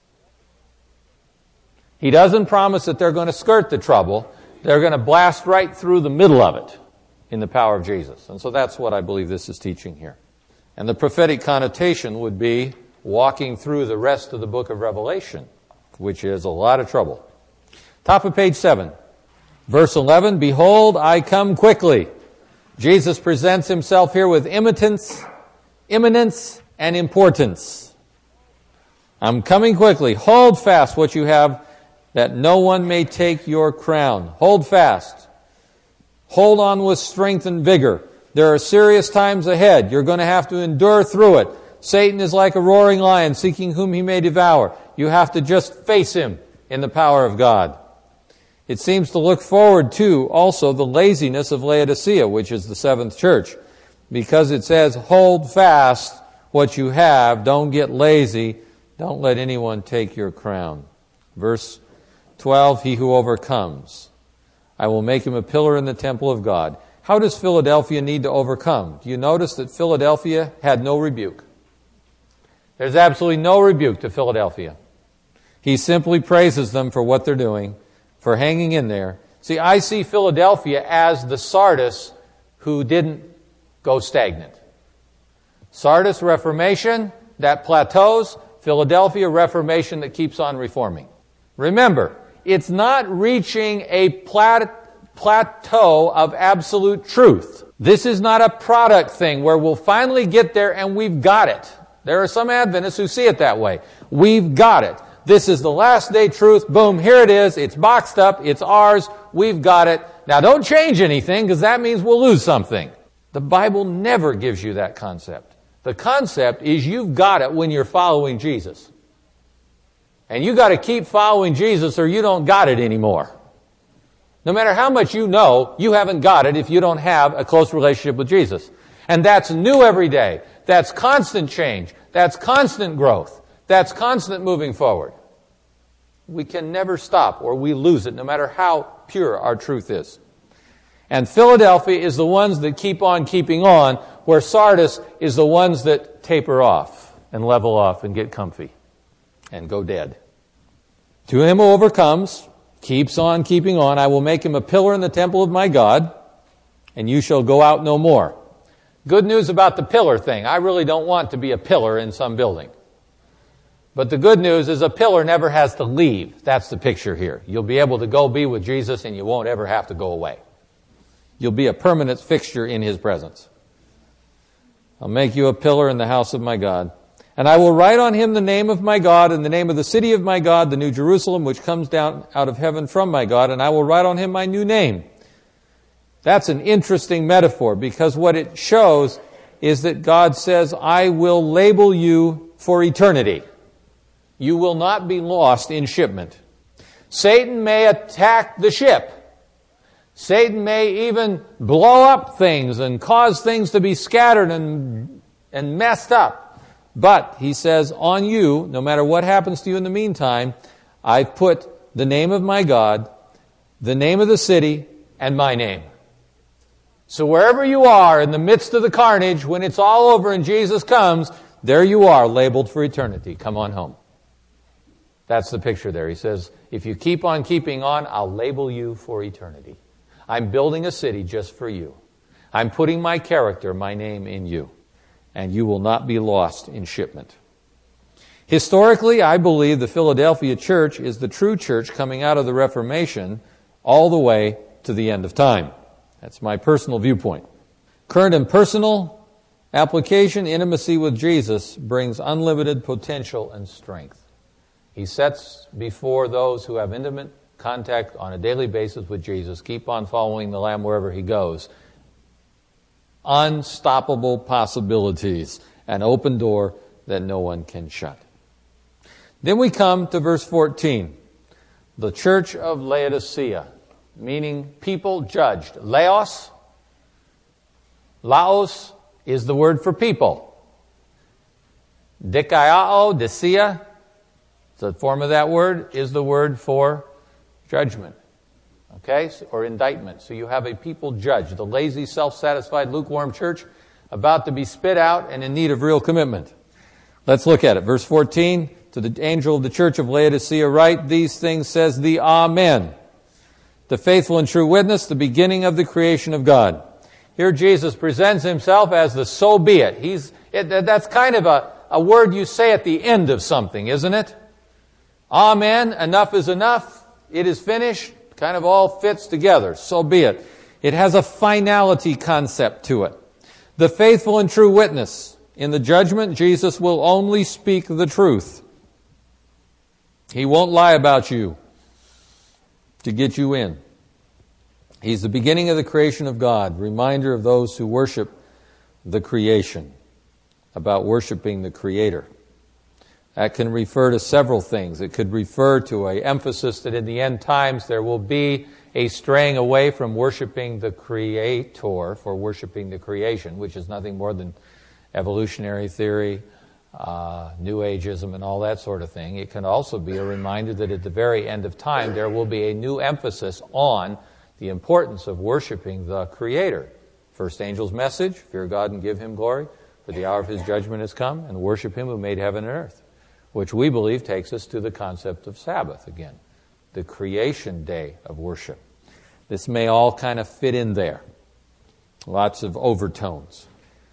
He doesn't promise that they're going to skirt the trouble. They're going to blast right through the middle of it in the power of Jesus. And so that's what I believe this is teaching here. And the prophetic connotation would be walking through the rest of the book of Revelation, which is a lot of trouble. Top of page seven. Verse eleven, behold, I come quickly. Jesus presents himself here with imminence, imminence, and importance. I'm coming quickly. Hold fast what you have, that no one may take your crown. Hold fast. Hold on with strength and vigor. There are serious times ahead. You're going to have to endure through it. Satan is like a roaring lion seeking whom he may devour. You have to just face him in the power of God. It seems to look forward to also the laziness of Laodicea, which is the seventh church, because it says, hold fast what you have. Don't get lazy. Don't let anyone take your crown. Verse twelve, he who overcomes, I will make him a pillar in the temple of God. How does Philadelphia need to overcome? Do you notice that Philadelphia had no rebuke? There's absolutely no rebuke to Philadelphia. He simply praises them for what they're doing, for hanging in there. See, I see Philadelphia as the Sardis who didn't go stagnant. Sardis, Reformation, that plateaus. Philadelphia, Reformation that keeps on reforming. Remember, it's not reaching a plat- plateau of absolute truth. This is not a product thing where we'll finally get there and we've got it. There are some Adventists who see it that way. We've got it. This is the last day truth. Boom, here it is. It's boxed up. It's ours. We've got it. Now don't change anything, because that means we'll lose something. The Bible never gives you that concept. The concept is you've got it when you're following Jesus. And you got to keep following Jesus or you don't got it anymore. No matter how much you know, you haven't got it if you don't have a close relationship with Jesus. And that's new every day. That's constant change. That's constant growth. That's constant moving forward. We can never stop or we lose it, no matter how pure our truth is. And Philadelphia is the ones that keep on keeping on, where Sardis is the ones that taper off and level off and get comfy and go dead. To him who overcomes, keeps on keeping on, I will make him a pillar in the temple of my God, and you shall go out no more. Good news about the pillar thing. I really don't want to be a pillar in some building. But the good news is a pillar never has to leave. That's the picture here. You'll be able to go be with Jesus and you won't ever have to go away. You'll be a permanent fixture in his presence. I'll make you a pillar in the house of my God. And I will write on him the name of my God and the name of the city of my God, the New Jerusalem, which comes down out of heaven from my God, and I will write on him my new name. That's an interesting metaphor, because what it shows is that God says, I will label you for eternity. You will not be lost in shipment. Satan may attack the ship. Satan may even blow up things and cause things to be scattered and, and messed up. But, he says, on you, no matter what happens to you in the meantime, I've put the name of my God, the name of the city, and my name. So wherever you are in the midst of the carnage, when it's all over and Jesus comes, there you are, labeled for eternity. Come on home. That's the picture there. He says, if you keep on keeping on, I'll label you for eternity. I'm building a city just for you. I'm putting my character, my name in you. And you will not be lost in shipment. Historically, I believe the Philadelphia church is the true church coming out of the Reformation all the way to the end of time. That's my personal viewpoint. Current and personal application, intimacy with Jesus brings unlimited potential and strength. He sets before those who have intimate contact on a daily basis with Jesus, keep on following the Lamb wherever he goes, unstoppable possibilities, an open door that no one can shut. Then we come to verse fourteen, the church of Laodicea, meaning people judged. Laos, Laos is the word for people. Dikaiao, Dicea, the form of that word, is the word for judgment. Okay? Or indictment. So you have a people judged, the lazy, self-satisfied, lukewarm church about to be spit out and in need of real commitment. Let's look at it. Verse fourteen, to the angel of the church of Laodicea write, these things says the Amen, the faithful and true witness, the beginning of the creation of God. Here Jesus presents himself as the so be it. He's, it, that's kind of a, a word you say at the end of something, isn't it? Amen, enough is enough, it is finished, kind of all fits together, so be it. It has a finality concept to it. The faithful and true witness. In the judgment, Jesus will only speak the truth. He won't lie about you to get you in. He's the beginning of the creation of God, reminder of those who worship the creation, about worshiping the Creator. That can refer to several things. It could refer to an emphasis that in the end times there will be a straying away from worshiping the Creator for worshiping the creation, which is nothing more than evolutionary theory, uh, New Ageism, and all that sort of thing. It can also be a reminder that at the very end of time there will be a new emphasis on the importance of worshiping the Creator. First angel's message, fear God and give Him glory, for the hour of His judgment has come, and worship Him who made heaven and earth, which we believe takes us to the concept of Sabbath again, the creation day of worship. This may all kind of fit in there. Lots of overtones.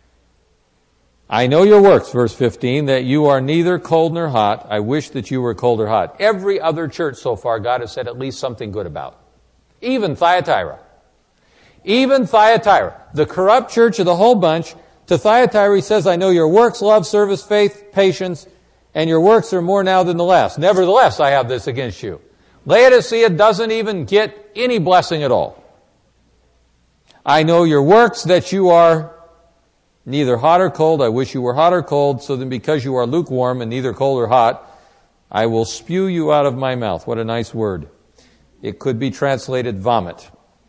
I know your works, verse fifteen, that you are neither cold nor hot. I wish that you were cold or hot. Every other church so far, God has said at least something good about. Even Thyatira. Even Thyatira, the corrupt church of the whole bunch, to Thyatira he says, I know your works, love, service, faith, patience, and your works are more now than the last. Nevertheless, I have this against you. Laodicea doesn't even get any blessing at all. I know your works, that you are neither hot or cold. I wish you were hot or cold, so then because you are lukewarm and neither cold or hot, I will spew you out of my mouth. What a nice word. It could be translated vomit.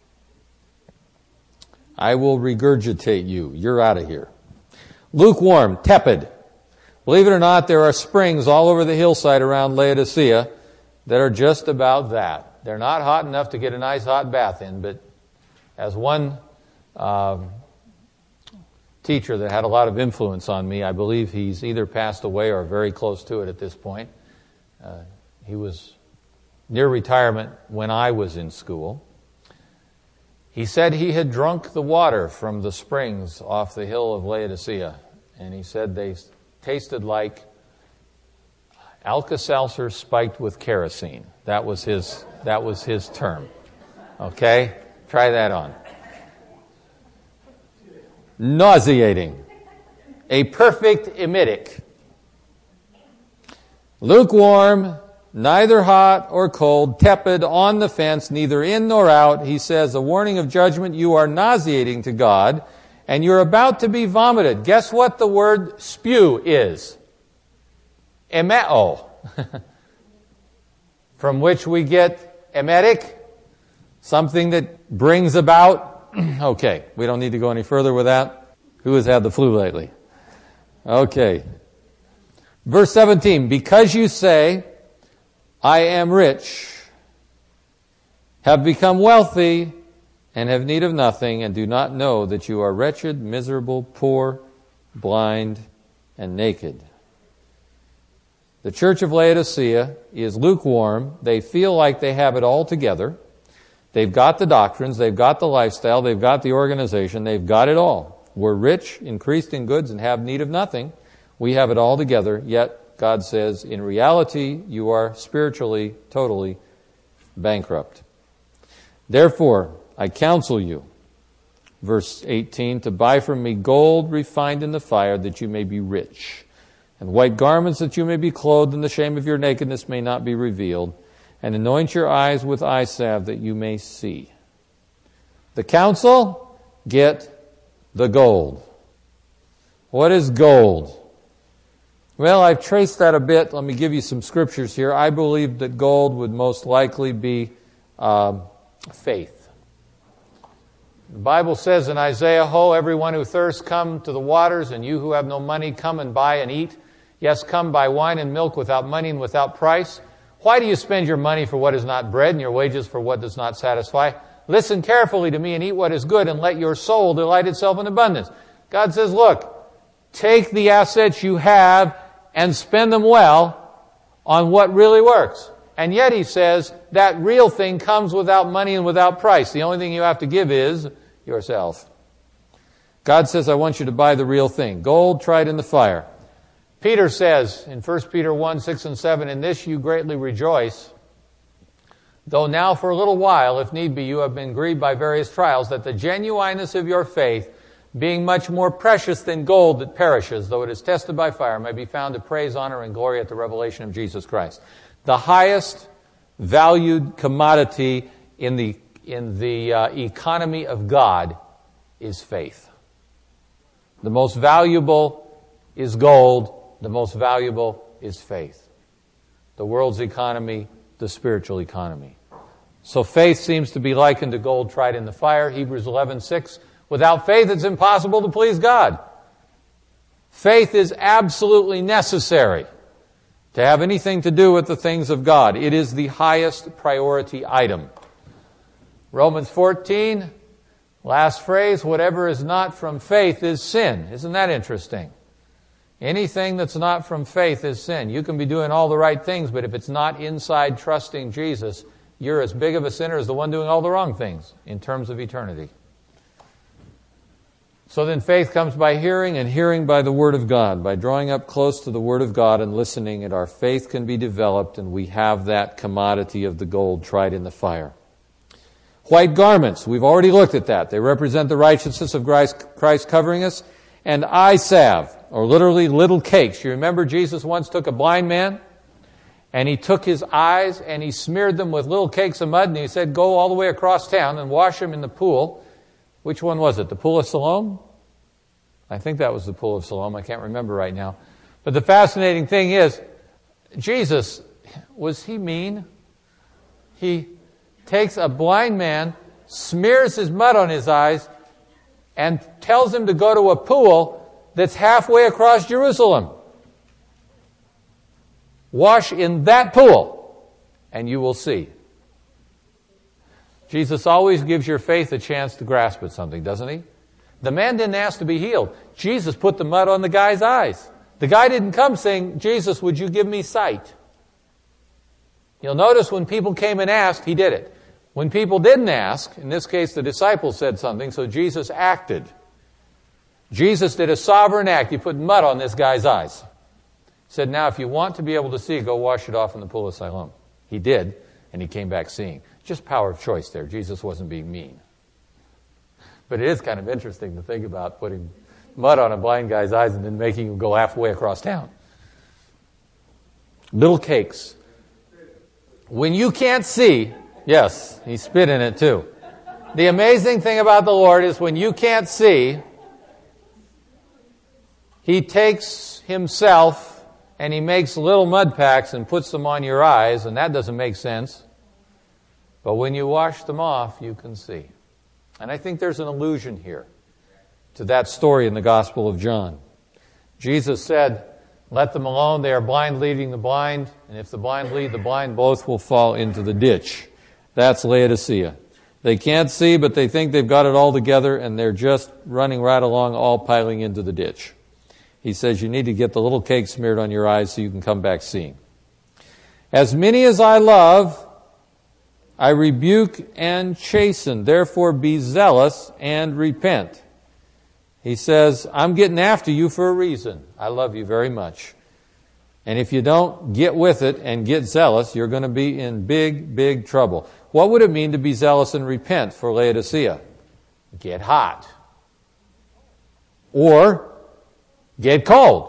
I will regurgitate you. You're out of here. Lukewarm, tepid. Believe it or not, there are springs all over the hillside around Laodicea that are just about that. They're not hot enough to get a nice hot bath in, but as one um, teacher that had a lot of influence on me, I believe he's either passed away or very close to it at this point. Uh, he was near retirement when I was in school. He said he had drunk the water from the springs off the hill of Laodicea, and he said they tasted like Alka-Seltzer spiked with kerosene. That was his, that was his term. Okay? Try that on. Nauseating. A perfect emetic. Lukewarm, neither hot or cold, tepid, on the fence, neither in nor out. He says, a warning of judgment, you are nauseating to God, and you're about to be vomited. Guess what the word spew is? Emeo. From which we get emetic, something that brings about. Okay, we don't need to go any further with that. Who has had the flu lately? Okay. Verse seventeen, because you say, I am rich, have become wealthy, and have need of nothing, and do not know that you are wretched, miserable, poor, blind, and naked. The church of Laodicea is lukewarm. They feel like they have it all together. They've got the doctrines, they've got the lifestyle, they've got the organization, they've got it all. We're rich, increased in goods, and have need of nothing. We have it all together, yet God says, in reality, you are spiritually, totally bankrupt. Therefore, I counsel you, verse eighteen, to buy from me gold refined in the fire, that you may be rich, and white garments, that you may be clothed, and the shame of your nakedness may not be revealed, and anoint your eyes with eye salve, that you may see. The counsel, get the gold. What is gold? Well, I've traced that a bit. Let me give you some scriptures here. I believe that gold would most likely be uh, faith. The Bible says in Isaiah, Ho, everyone who thirsts, come to the waters, and you who have no money, come and buy and eat. Yes, come buy wine and milk without money and without price. Why do you spend your money for what is not bread, and your wages for what does not satisfy? Listen carefully to me and eat what is good, and let your soul delight itself in abundance. God says, look, take the assets you have and spend them well on what really works. And yet he says that real thing comes without money and without price. The only thing you have to give is yourself. God says, I want you to buy the real thing. Gold tried in the fire. Peter says in First Peter one, six and seven, "In this you greatly rejoice, though now for a little while, if need be, you have been grieved by various trials, that the genuineness of your faith, being much more precious than gold that perishes, though it is tested by fire, may be found to praise, honor, and glory at the revelation of Jesus Christ." The highest valued commodity in the, in the uh, economy of God is faith. The most valuable is gold. The most valuable is faith. The world's economy, the spiritual economy. So faith seems to be likened to gold tried in the fire. Hebrews eleven six. Without faith, it's impossible to please God. Faith is absolutely necessary to have anything to do with the things of God. It is the highest priority item. Romans fourteen, last phrase, "Whatever is not from faith is sin." Isn't that interesting? Anything that's not from faith is sin. You can be doing all the right things, but if it's not inside trusting Jesus, you're as big of a sinner as the one doing all the wrong things in terms of eternity. So then faith comes by hearing, and hearing by the Word of God. By drawing up close to the Word of God and listening, and our faith can be developed, and we have that commodity of the gold tried in the fire. White garments, we've already looked at that. They represent the righteousness of Christ covering us. And eye salve, or literally little cakes. You remember Jesus once took a blind man, and he took his eyes and he smeared them with little cakes of mud, and he said, "Go all the way across town and wash them in the pool." Which one was it? The Pool of Siloam? I think that was the Pool of Siloam. I can't remember right now. But the fascinating thing is, Jesus, was he mean? He takes a blind man, smears his mud on his eyes, and tells him to go to a pool that's halfway across Jerusalem. Wash in that pool, and you will see. Jesus always gives your faith a chance to grasp at something, doesn't he? The man didn't ask to be healed. Jesus put the mud on the guy's eyes. The guy didn't come saying, "Jesus, would you give me sight?" You'll notice when people came and asked, he did it. When people didn't ask, in this case the disciples said something, so Jesus acted. Jesus did a sovereign act. He put mud on this guy's eyes. He said, "Now if you want to be able to see, go wash it off in the Pool of Siloam." He did, and he came back seeing. Just power of choice there. Jesus wasn't being mean. But it is kind of interesting to think about putting mud on a blind guy's eyes and then making him go halfway across town. Little cakes. When you can't see, yes, he spit in it too. The amazing thing about the Lord is when you can't see, he takes himself and he makes little mud packs and puts them on your eyes, and that doesn't make sense. But when you wash them off, you can see. And I think there's an allusion here to that story in the Gospel of John. Jesus said, "Let them alone. They are blind leading the blind. And if the blind lead the blind, both will fall into the ditch." That's Laodicea. They can't see, but they think they've got it all together, and they're just running right along, all piling into the ditch. He says you need to get the little cake smeared on your eyes so you can come back seeing. "As many as I love, I rebuke and chasten. Therefore be zealous and repent." He says, I'm getting after you for a reason. I love you very much. And if you don't get with it and get zealous, you're going to be in big, big trouble. What would it mean to be zealous and repent for Laodicea? Get hot. Or get cold.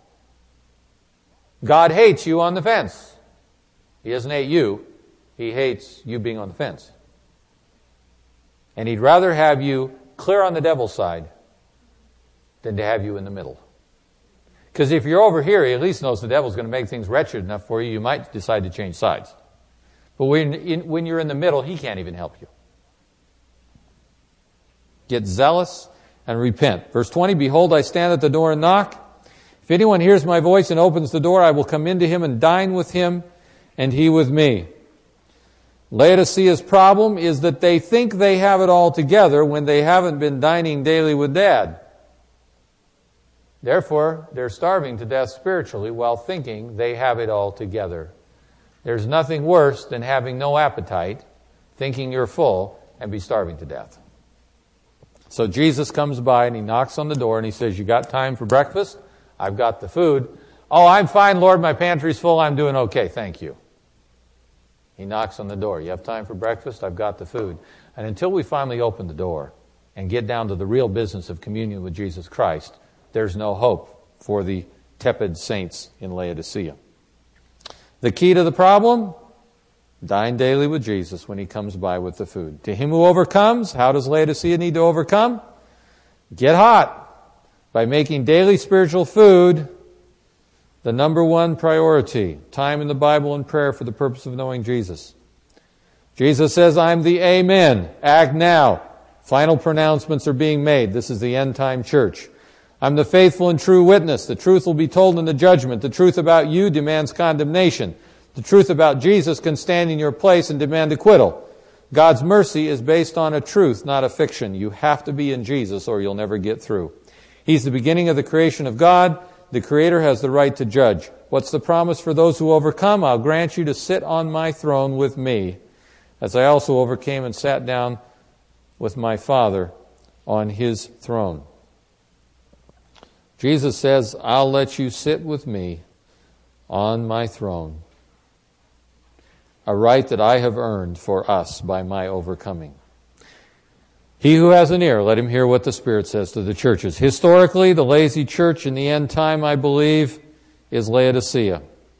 God hates you on the fence. He doesn't hate you. He hates you being on the fence. And he'd rather have you clear on the devil's side than to have you in the middle. Because if you're over here, he at least knows the devil's going to make things wretched enough for you, you might decide to change sides. But when, in, when you're in the middle, he can't even help you. Get zealous and repent. Verse twenty, "Behold, I stand at the door and knock. If anyone hears my voice and opens the door, I will come into him and dine with him, and he with me." Laodicea's problem is that they think they have it all together when they haven't been dining daily with Dad. Therefore, they're starving to death spiritually while thinking they have it all together. There's nothing worse than having no appetite, thinking you're full, and be starving to death. So Jesus comes by and he knocks on the door and he says, "You got time for breakfast? I've got the food. Oh, I'm fine, Lord, my pantry's full, I'm doing okay, thank you. He knocks on the door. You have time for breakfast? I've got the food. And until we finally open the door and get down to the real business of communion with Jesus Christ, there's no hope for the tepid saints in Laodicea. The key to the problem? Dine daily with Jesus when he comes by with the food. To him who overcomes, how does Laodicea need to overcome? Get hot by making daily spiritual food the number one priority. Time in the Bible and prayer for the purpose of knowing Jesus. Jesus says, I'm the Amen. Act now. Final pronouncements are being made. This is the end time church. I'm the faithful and true witness. The truth will be told in the judgment. The truth about you demands condemnation. The truth about Jesus can stand in your place and demand acquittal. God's mercy is based on a truth, not a fiction. You have to be in Jesus or you'll never get through. He's the beginning of the creation of God. The Creator has the right to judge. What's the promise for those who overcome? I'll grant you to sit on my throne with me, as I also overcame and sat down with my Father on his throne. Jesus says, I'll let you sit with me on my throne. A right that I have earned for us by my overcoming. He who has an ear, let him hear what the Spirit says to the churches. Historically, the lazy church in the end time, I believe, is Laodicea.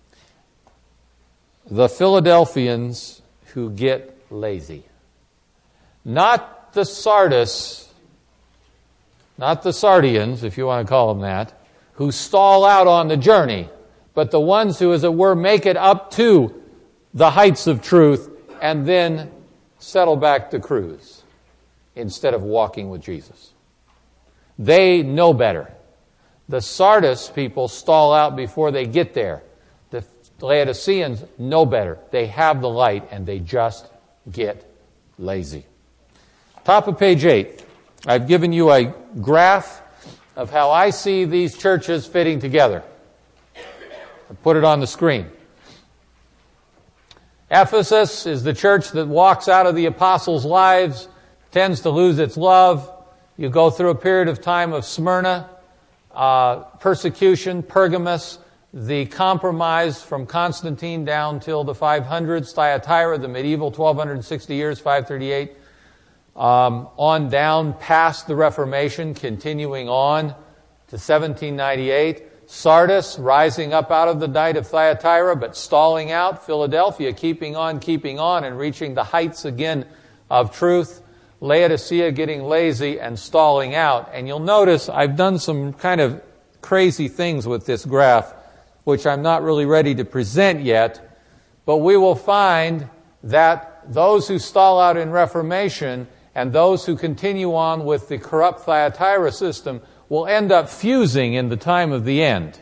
The Philadelphians who get lazy. Not the Sardis, not the Sardians, if you want to call them that, who stall out on the journey, but the ones who, as it were, make it up to the heights of truth and then settle back to cruise instead of walking with Jesus. They know better. The Sardis people stall out before they get there. The Laodiceans know better. They have the light and they just get lazy. Top of page eight. I've given you a graph of how I see these churches fitting together. I put it on the screen. Ephesus is the church that walks out of the apostles' lives, tends to lose its love. You go through a period of time of Smyrna, uh, persecution, Pergamos, the compromise from Constantine down till the five hundreds, Thyatira, the medieval twelve sixty years, five thirty-eight, um, on down past the Reformation, continuing on to seventeen ninety-eight. Sardis, rising up out of the night of Thyatira, but stalling out. Philadelphia, keeping on, keeping on, and reaching the heights again of truth. Laodicea getting lazy and stalling out. And you'll notice I've done some kind of crazy things with this graph, which I'm not really ready to present yet, but we will find that those who stall out in Reformation and those who continue on with the corrupt Thyatira system will end up fusing in the time of the end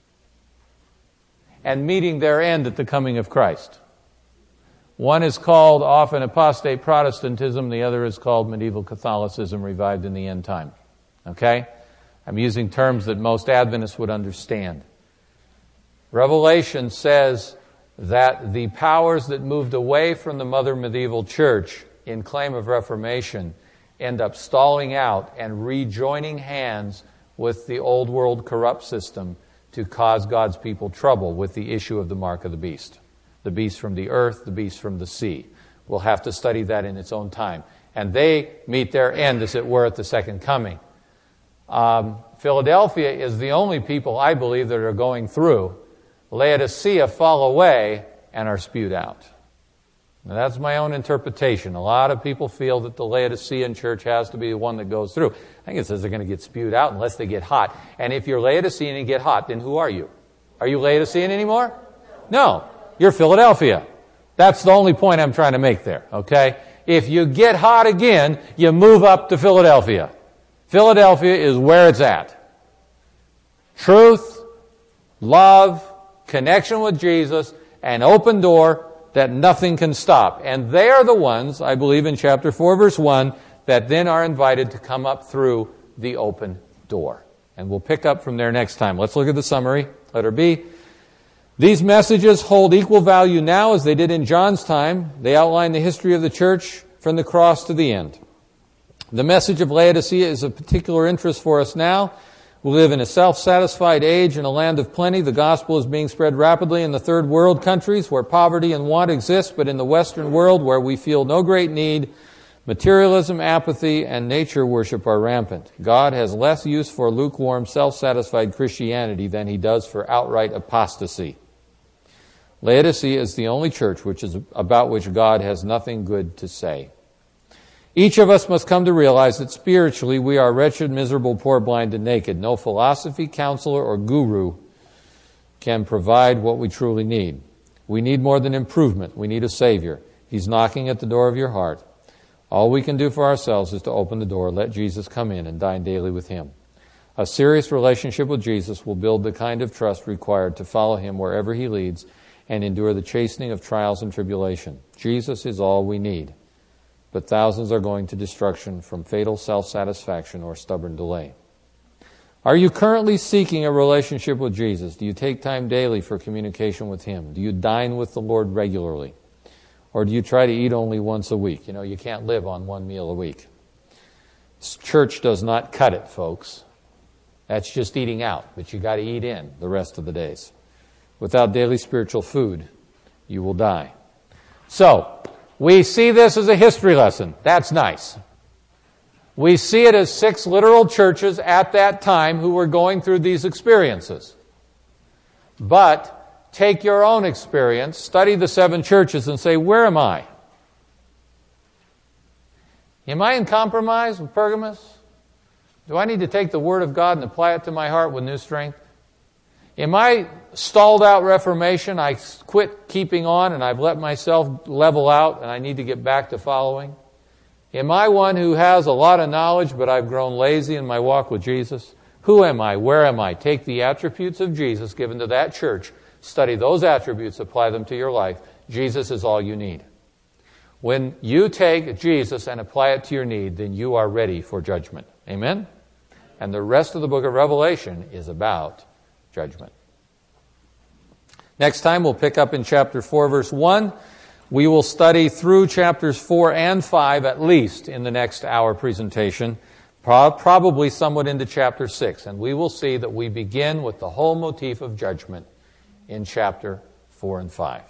and meeting their end at the coming of Christ. One is called often apostate Protestantism, the other is called medieval Catholicism revived in the end time. Okay? I'm using terms that most Adventists would understand. Revelation says that the powers that moved away from the mother medieval church in claim of Reformation end up stalling out and rejoining hands with the old world corrupt system to cause God's people trouble with the issue of the mark of the beast. The beast from the earth, the beast from the sea. We'll have to study that in its own time. And they meet their end, as it were, at the second coming. Um, Philadelphia is the only people, I believe, that are going through. Laodicea fall away and are spewed out. Now, that's my own interpretation. A lot of people feel that the Laodicean church has to be the one that goes through. I think it says they're going to get spewed out unless they get hot. And if you're Laodicean and get hot, then who are you? Are you Laodicean anymore? No. You're Philadelphia. That's the only point I'm trying to make there, okay? If you get hot again, you move up to Philadelphia. Philadelphia is where it's at. Truth, love, connection with Jesus, an open door that nothing can stop. And they are the ones, I believe in chapter four, verse one, that then are invited to come up through the open door. And we'll pick up from there next time. Let's look at the summary. Letter B. These messages hold equal value now as they did in John's time. They outline the history of the church from the cross to the end. The message of Laodicea is of particular interest for us now. We live in a self-satisfied age in a land of plenty. The gospel is being spread rapidly in the third world countries where poverty and want exist, but in the Western world where we feel no great need, materialism, apathy, and nature worship are rampant. God has less use for lukewarm, self-satisfied Christianity than he does for outright apostasy. Laodicea is the only church which is about which God has nothing good to say. Each of us must come to realize that spiritually we are wretched, miserable, poor, blind, and naked. No philosophy, counselor, or guru can provide what we truly need. We need more than improvement. We need a Savior. He's knocking at the door of your heart. All we can do for ourselves is to open the door, let Jesus come in, and dine daily with him. A serious relationship with Jesus will build the kind of trust required to follow him wherever he leads and endure the chastening of trials and tribulation. Jesus is all we need. But thousands are going to destruction from fatal self-satisfaction or stubborn delay. Are you currently seeking a relationship with Jesus? Do you take time daily for communication with him? Do you dine with the Lord regularly? Or do you try to eat only once a week? You know, you can't live on one meal a week. Church does not cut it, folks. That's just eating out, but you got to eat in the rest of the days. Without daily spiritual food, you will die. So, we see this as a history lesson. That's nice. We see it as six literal churches at that time who were going through these experiences. But take your own experience, study the seven churches, and say, where am I? Am I in compromise with Pergamos? Do I need to take the Word of God and apply it to my heart with new strength? Am I stalled out Reformation? I quit keeping on and I've let myself level out and I need to get back to following? Am I one who has a lot of knowledge but I've grown lazy in my walk with Jesus? Who am I? Where am I? Take the attributes of Jesus given to that church, study those attributes, apply them to your life. Jesus is all you need. When you take Jesus and apply it to your need, then you are ready for judgment. Amen? And the rest of the book of Revelation is about judgment. Next time we'll pick up in chapter four, verse one. We will study through chapters four and five at least in the next hour presentation, probably somewhat into chapter six. And we will see that we begin with the whole motif of judgment in chapter four and five.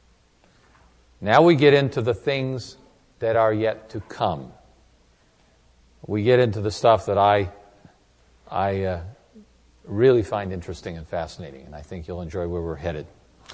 Now we get into the things that are yet to come. We get into the stuff that I, I uh, really find interesting and fascinating, and I think you'll enjoy where we're headed.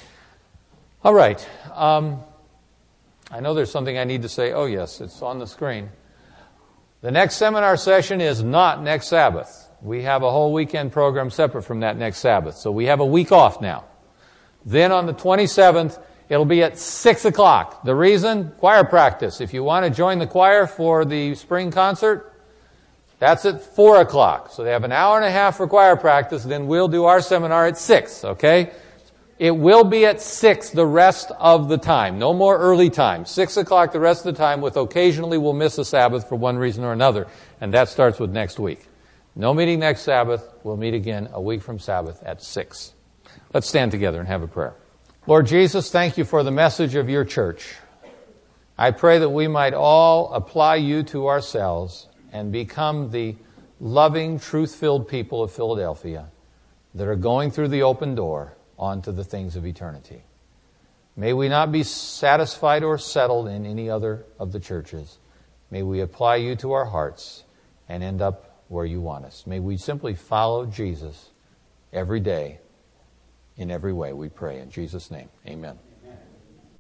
All right. Um, I know there's something I need to say. Oh, yes, it's on the screen. The next seminar session is not next Sabbath. We have a whole weekend program separate from that next Sabbath, so we have a week off now. Then on the twenty-seventh, it'll be at six o'clock. The reason? Choir practice. If you want to join the choir for the spring concert, that's at four o'clock. So they have an hour and a half for choir practice, then we'll do our seminar at six, okay? It will be at six the rest of the time. No more early time. six o'clock the rest of the time, with occasionally we'll miss a Sabbath for one reason or another. And that starts with next week. No meeting next Sabbath. We'll meet again a week from Sabbath at six. Let's stand together and have a prayer. Lord Jesus, thank you for the message of your church. I pray that we might all apply you to ourselves and become the loving, truth-filled people of Philadelphia that are going through the open door onto the things of eternity. May we not be satisfied or settled in any other of the churches. May we apply you to our hearts and end up where you want us. May we simply follow Jesus every day, in every way, we pray. In Jesus' name, amen.